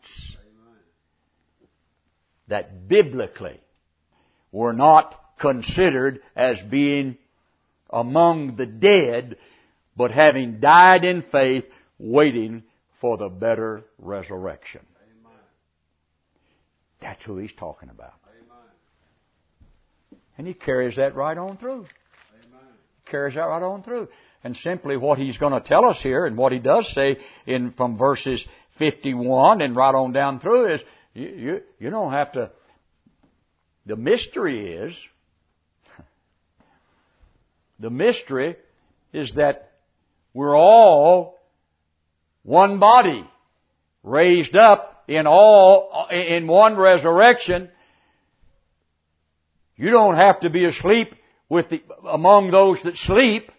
that biblically were not considered as being among the dead, but having died in faith, waiting for the better resurrection. That's who he's talking about. And he carries that right on through. He carries that right on through. And simply what he's going to tell us here, and what he does say from verses 51 and right on down through, is you don't have to. The mystery is that we're all one body, raised up in one resurrection. You don't have to be asleep among those that sleep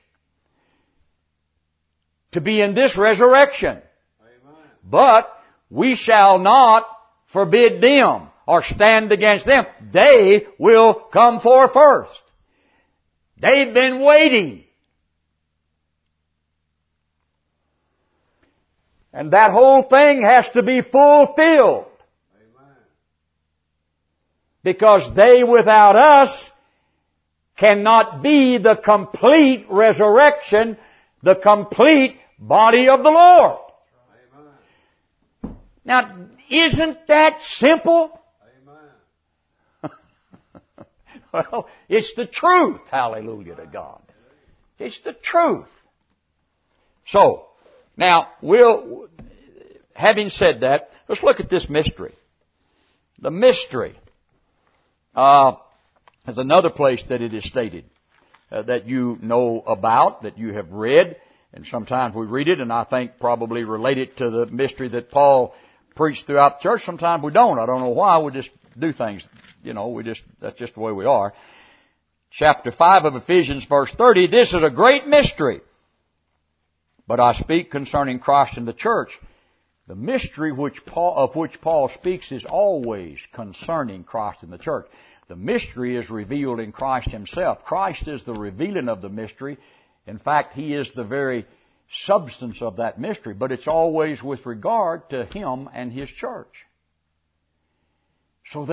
to be in this resurrection. Amen. But we shall not forbid them or stand against them. They will come forth first. They've been waiting. And that whole thing has to be fulfilled. Amen. Because they without us cannot be the complete resurrection, the complete body of the Lord. Amen. Now, isn't that simple? Amen. Well, it's the truth. Hallelujah to God. It's the truth. So, now, having said that, let's look at this mystery. The mystery is another place that it is stated that you know about, that you have read, and sometimes we read it, and I think probably relate it to the mystery that Paul preached throughout the church. Sometimes we don't. I don't know why. We just do things. That's just the way we are. Chapter 5 of Ephesians, verse 30, this is a great mystery. But I speak concerning Christ and the church. The mystery of which Paul speaks is always concerning Christ and the church. The mystery is revealed in Christ Himself. Christ is the revealing of the mystery. In fact, He is the very substance of that mystery. But it's always with regard to Him and His church. So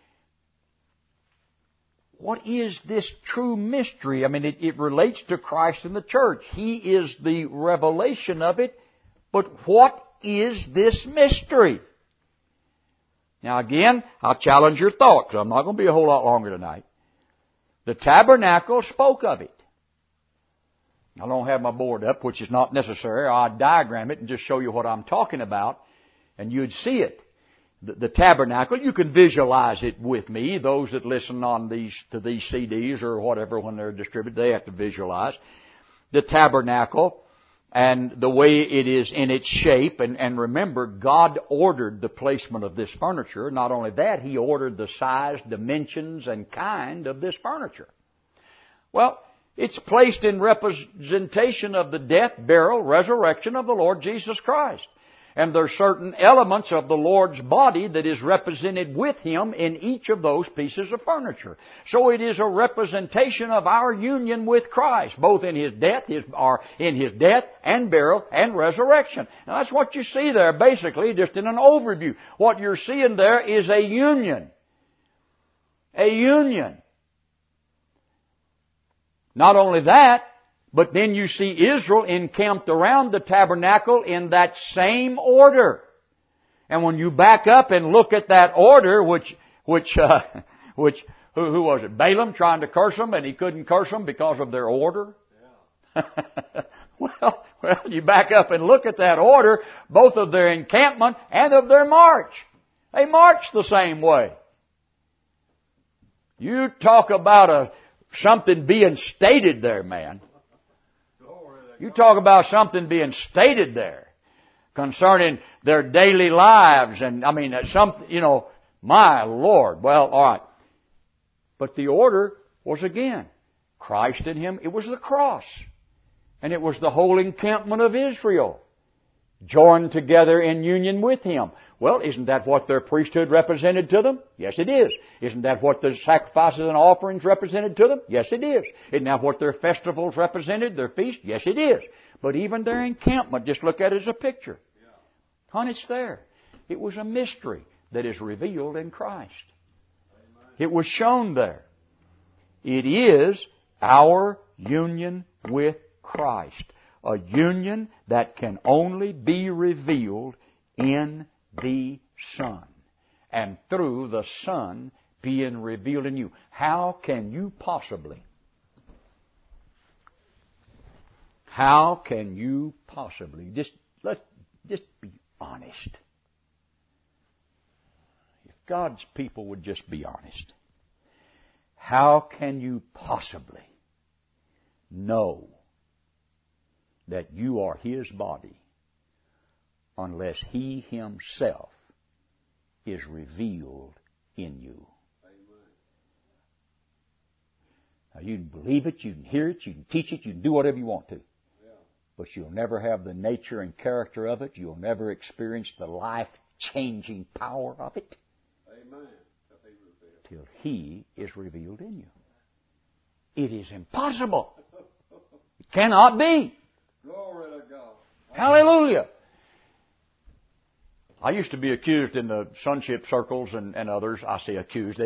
what is this true mystery? I mean, it relates to Christ and the church. He is the revelation of it. But what is this mystery? Now again, I'll challenge your thought, because I'm not going to be a whole lot longer tonight. The tabernacle spoke of it. I don't have my board up, which is not necessary. I'll diagram it and just show you what I'm talking about, and you'd see it. The tabernacle, you can visualize it with me. Those that listen to these CDs or whatever when they're distributed, they have to visualize the tabernacle and the way it is in its shape. And remember, God ordered the placement of this furniture. Not only that, He ordered the size, dimensions, and kind of this furniture. Well, it's placed in representation of the death, burial, resurrection of the Lord Jesus Christ. And there are certain elements of the Lord's body that is represented with Him in each of those pieces of furniture. So it is a representation of our union with Christ, both in His death, and burial and resurrection. Now that's what you see there, basically, just in an overview. What you're seeing there is a union. A union. Not only that, but then you see Israel encamped around the tabernacle in that same order. And when you back up and look at that order, who was it? Balaam trying to curse them, and he couldn't curse them because of their order? Yeah. Well, you back up and look at that order, both of their encampment and of their march. They march the same way. You talk about something being stated there, man. You talk about something being stated there concerning their daily lives and, my Lord. Well, all right. But the order was again, Christ in Him. It was the cross. And it was the whole encampment of Israel. joined together in union with Him. Well, isn't that what their priesthood represented to them? Yes, it is. Isn't that what the sacrifices and offerings represented to them? Yes, it is. Isn't that what their festivals represented, their feasts? Yes, it is. But even their encampment, just look at it as a picture. Hon, it's there. It was a mystery that is revealed in Christ. It was shown there. It is our union with Christ. A union that can only be revealed in the Son. And through the Son being revealed in you. How can you possibly just be honest. If God's people would just be honest. How can you possibly know that you are His body unless He Himself is revealed in you? Now, you can believe it, you can hear it, you can teach it, you can do whatever you want to. But you'll never have the nature and character of it. You'll never experience the life-changing power of it. Amen. Till He is revealed in you. It is impossible. It cannot be. Glory to God. Hallelujah. I used to be accused in the sonship circles and others. I say accused.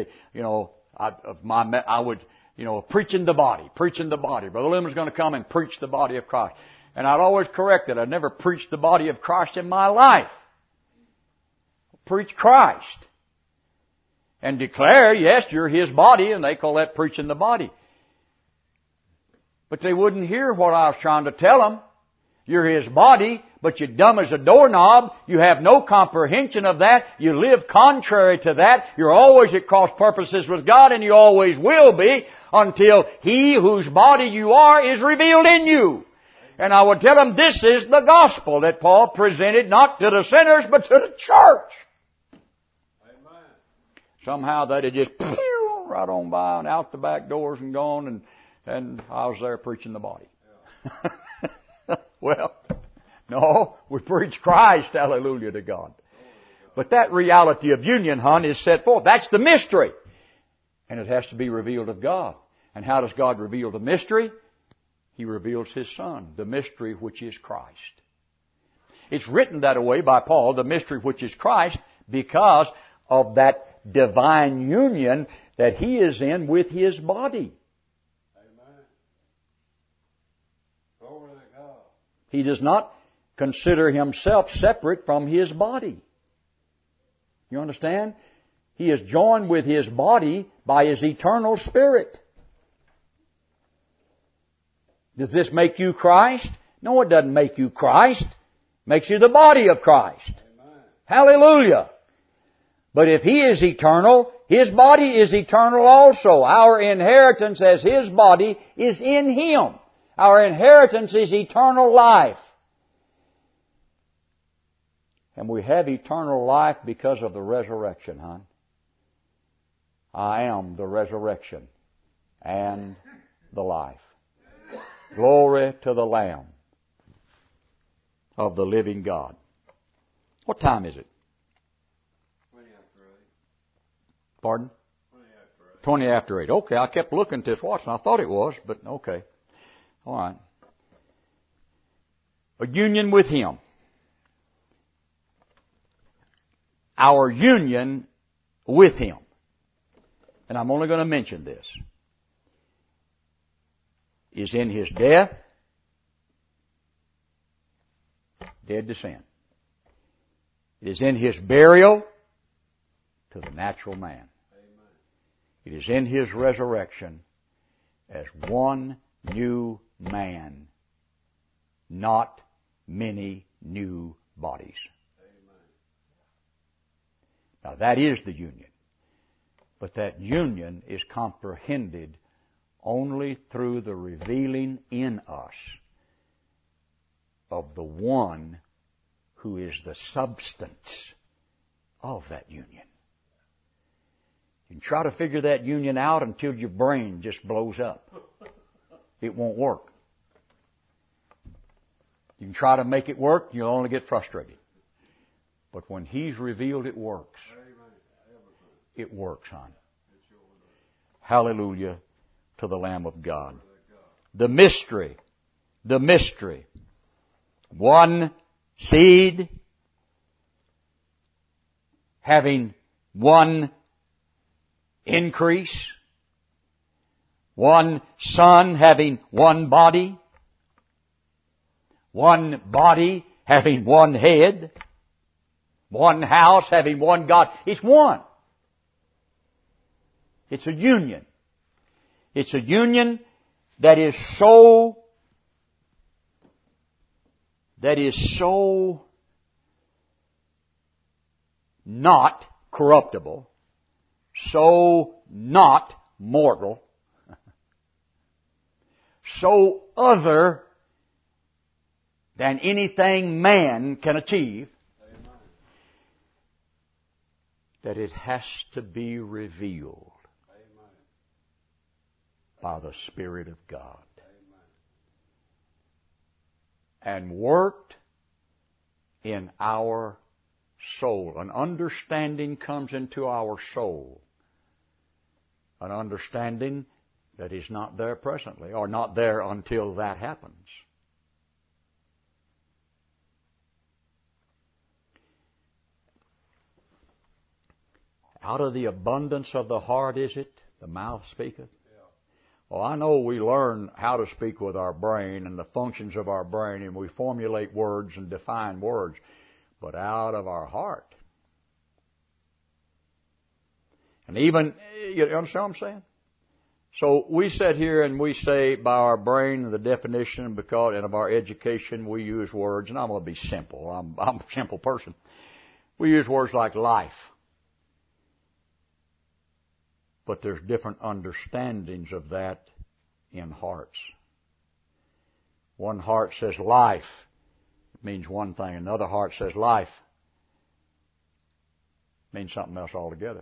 I would, preaching the body. Brother Lim was going to come and preach the body of Christ. And I'd always correct it. I'd never preached the body of Christ in my life. Preach Christ. And declare, yes, you're His body, and they call that preaching the body. But they wouldn't hear what I was trying to tell them. You're His body, but you're dumb as a doorknob. You have no comprehension of that. You live contrary to that. You're always at cross purposes with God, and you always will be until He whose body you are is revealed in you. And I would tell them this is the gospel that Paul presented not to the sinners, but to the church. Amen. Somehow that had just right on by and out the back doors and gone, and I was there preaching the body. Yeah. Well, no, we preach Christ, hallelujah to God. But that reality of union, hon, is set forth. That's the mystery. And it has to be revealed of God. And how does God reveal the mystery? He reveals His Son, the mystery which is Christ. It's written that way by Paul, the mystery which is Christ, because of that divine union that He is in with His body. Amen. Glory to God. He does not consider Himself separate from His body. You understand? He is joined with His body by His eternal Spirit. Does this make you Christ? No, it doesn't make you Christ. It makes you the body of Christ. Amen. Hallelujah. But if He is eternal, His body is eternal also. Our inheritance as His body is in Him. Our inheritance is eternal life. And we have eternal life because of the resurrection, hon. I am the resurrection and the life. Glory to the Lamb of the living God. What time is it? 20 after 8. Pardon? 20 after 8. 20 after 8. Okay, I kept looking at this watch and I thought it was, but okay. All right. A union with Him. Our union with Him. And I'm only going to mention this. Is in His death, dead to sin. It is in His burial to the natural man. Amen. It is in His resurrection as one new man, not many new bodies. Amen. Now that is the union. But that union is comprehended only through the revealing in us of the one who is the substance of that union. You can try to figure that union out until your brain just blows up. It won't work. You can try to make it work, you'll only get frustrated. But when He's revealed, it works. It works, hon. Hallelujah to the Lamb of God. The mystery. The mystery. One seed having one increase. One Son having one body. One body having one head. One house having one God. It's one. It's a union. It's a union that is so not corruptible, so not mortal, so other than anything man can achieve, that it has to be revealed by the Spirit of God. And worked in our soul. An understanding comes into our soul. An understanding that is not there presently, or not there until that happens. Out of the abundance of the heart is it, the mouth speaketh. Well, I know we learn how to speak with our brain and the functions of our brain, and we formulate words and define words, but out of our heart. And even, you understand what I'm saying? So we sit here and we say by our brain and the definition because and of our education we use words, and I'm going to be simple. I'm a simple person. We use words like life. But there's different understandings of that in hearts. One heart says life. It means one thing. Another heart says life. It means something else altogether.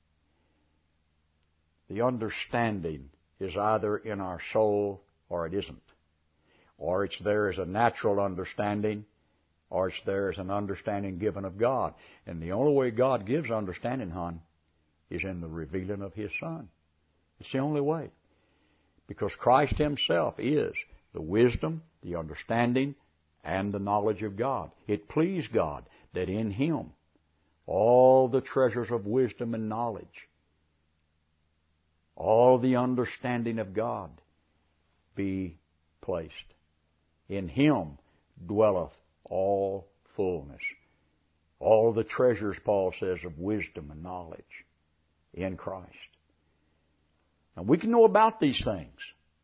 The understanding is either in our soul or it isn't. Or it's there as a natural understanding, or it's there as an understanding given of God. And the only way God gives understanding, hon, is in the revealing of His Son. It's the only way. Because Christ Himself is the wisdom, the understanding, and the knowledge of God. It pleased God that in Him all the treasures of wisdom and knowledge, all the understanding of God be placed. In Him dwelleth all fullness. All the treasures, Paul says, of wisdom and knowledge in Christ. Now we can know about these things,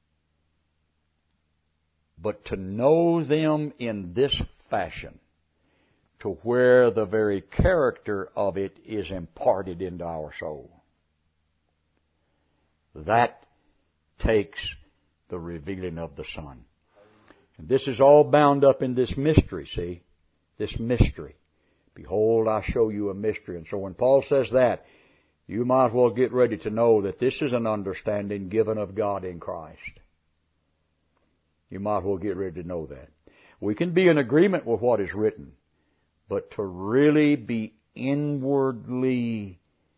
but to know them in this fashion, to where the very character of it is imparted into our soul, that takes the revealing of the Son. And this is all bound up in this mystery, see? This mystery. Behold, I show you a mystery. And so when Paul says that, you might as well get ready to know that this is an understanding given of God in Christ. You might as well get ready to know that. We can be in agreement with what is written, but to really be inwardly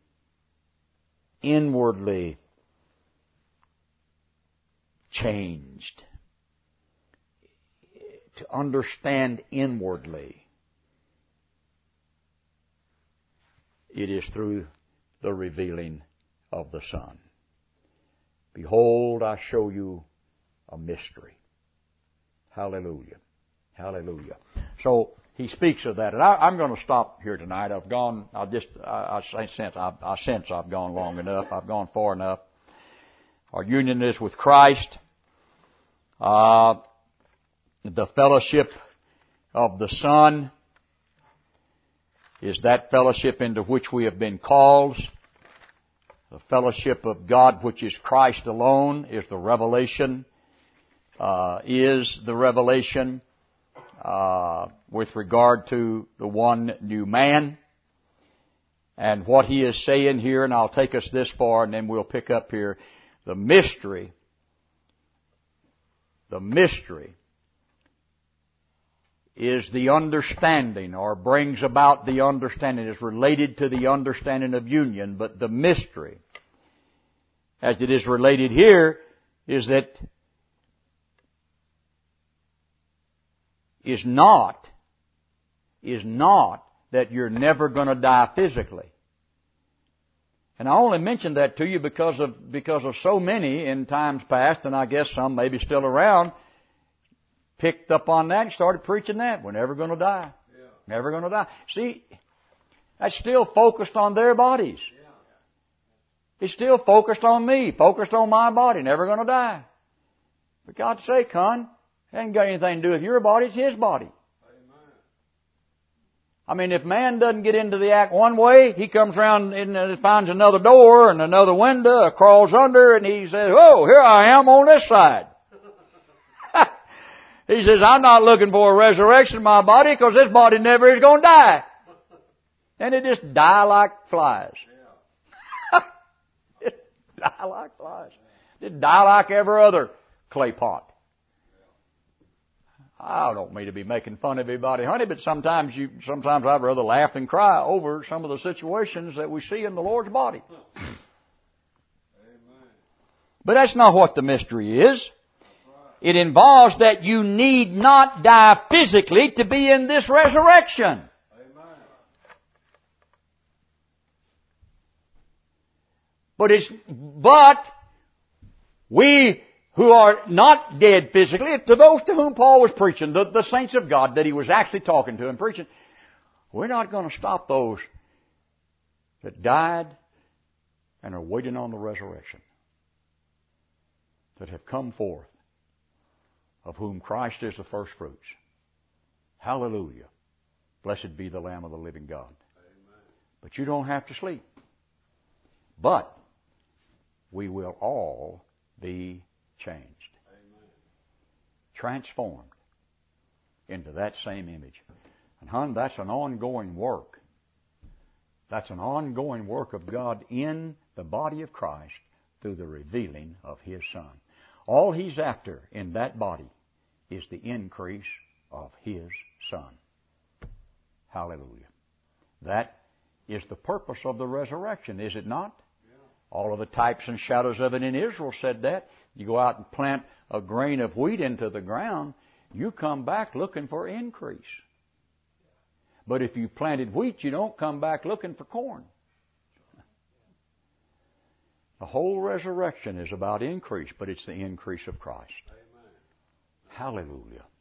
changed, to understand inwardly, it is through the revealing of the Son. Behold, I show you a mystery. Hallelujah. Hallelujah. So he speaks of that, and I'm going to stop here tonight. I sense I've gone long enough. I've gone far enough. Our union is with Christ. The fellowship of the Son is that fellowship into which we have been called. The fellowship of God, which is Christ alone, is the revelation with regard to the one new man. And what he is saying here, and I'll take us this far and then we'll pick up here, the mystery is the understanding, or brings about the understanding, is related to the understanding of union, but the mystery, as it is related here, is not that you're never going to die physically. And I only mention that to you because of so many in times past, and I guess some maybe still around, picked up on that and started preaching that. We're never going to die. Yeah. Never going to die. See, that's still focused on their bodies. Yeah. It's still focused on me, focused on my body, never going to die. For God's sake, hon, it ain't got anything to do with your body, it's His body. I mean, if man doesn't get into the act one way, he comes around and finds another door and another window, crawls under, and he says, "Oh, here I am on this side." He says, "I'm not looking for a resurrection of my body because this body never is going to die." And it just die like flies. It die like flies. It die like every other clay pot. I don't mean to be making fun of everybody, honey, but sometimes I'd rather laugh and cry over some of the situations that we see in the Lord's body. Amen. But that's not what the mystery is. It involves that you need not die physically to be in this resurrection. Amen. But we who are not dead physically, to those to whom Paul was preaching, the saints of God that he was actually talking to and preaching, we're not going to stop those that died and are waiting on the resurrection, that have come forth, of whom Christ is the first fruits. Hallelujah. Blessed be the Lamb of the living God. Amen. But you don't have to sleep. But we will all be changed. Amen. Transformed into that same image. And hon, that's an ongoing work. That's an ongoing work of God in the body of Christ through the revealing of His Son. All He's after in that body is the increase of His Son. Hallelujah. That is the purpose of the resurrection, is it not? Yeah. All of the types and shadows of it in Israel said that. You go out and plant a grain of wheat into the ground, you come back looking for increase. But if you planted wheat, you don't come back looking for corn. The whole resurrection is about increase, but it's the increase of Christ. Amen. Hallelujah.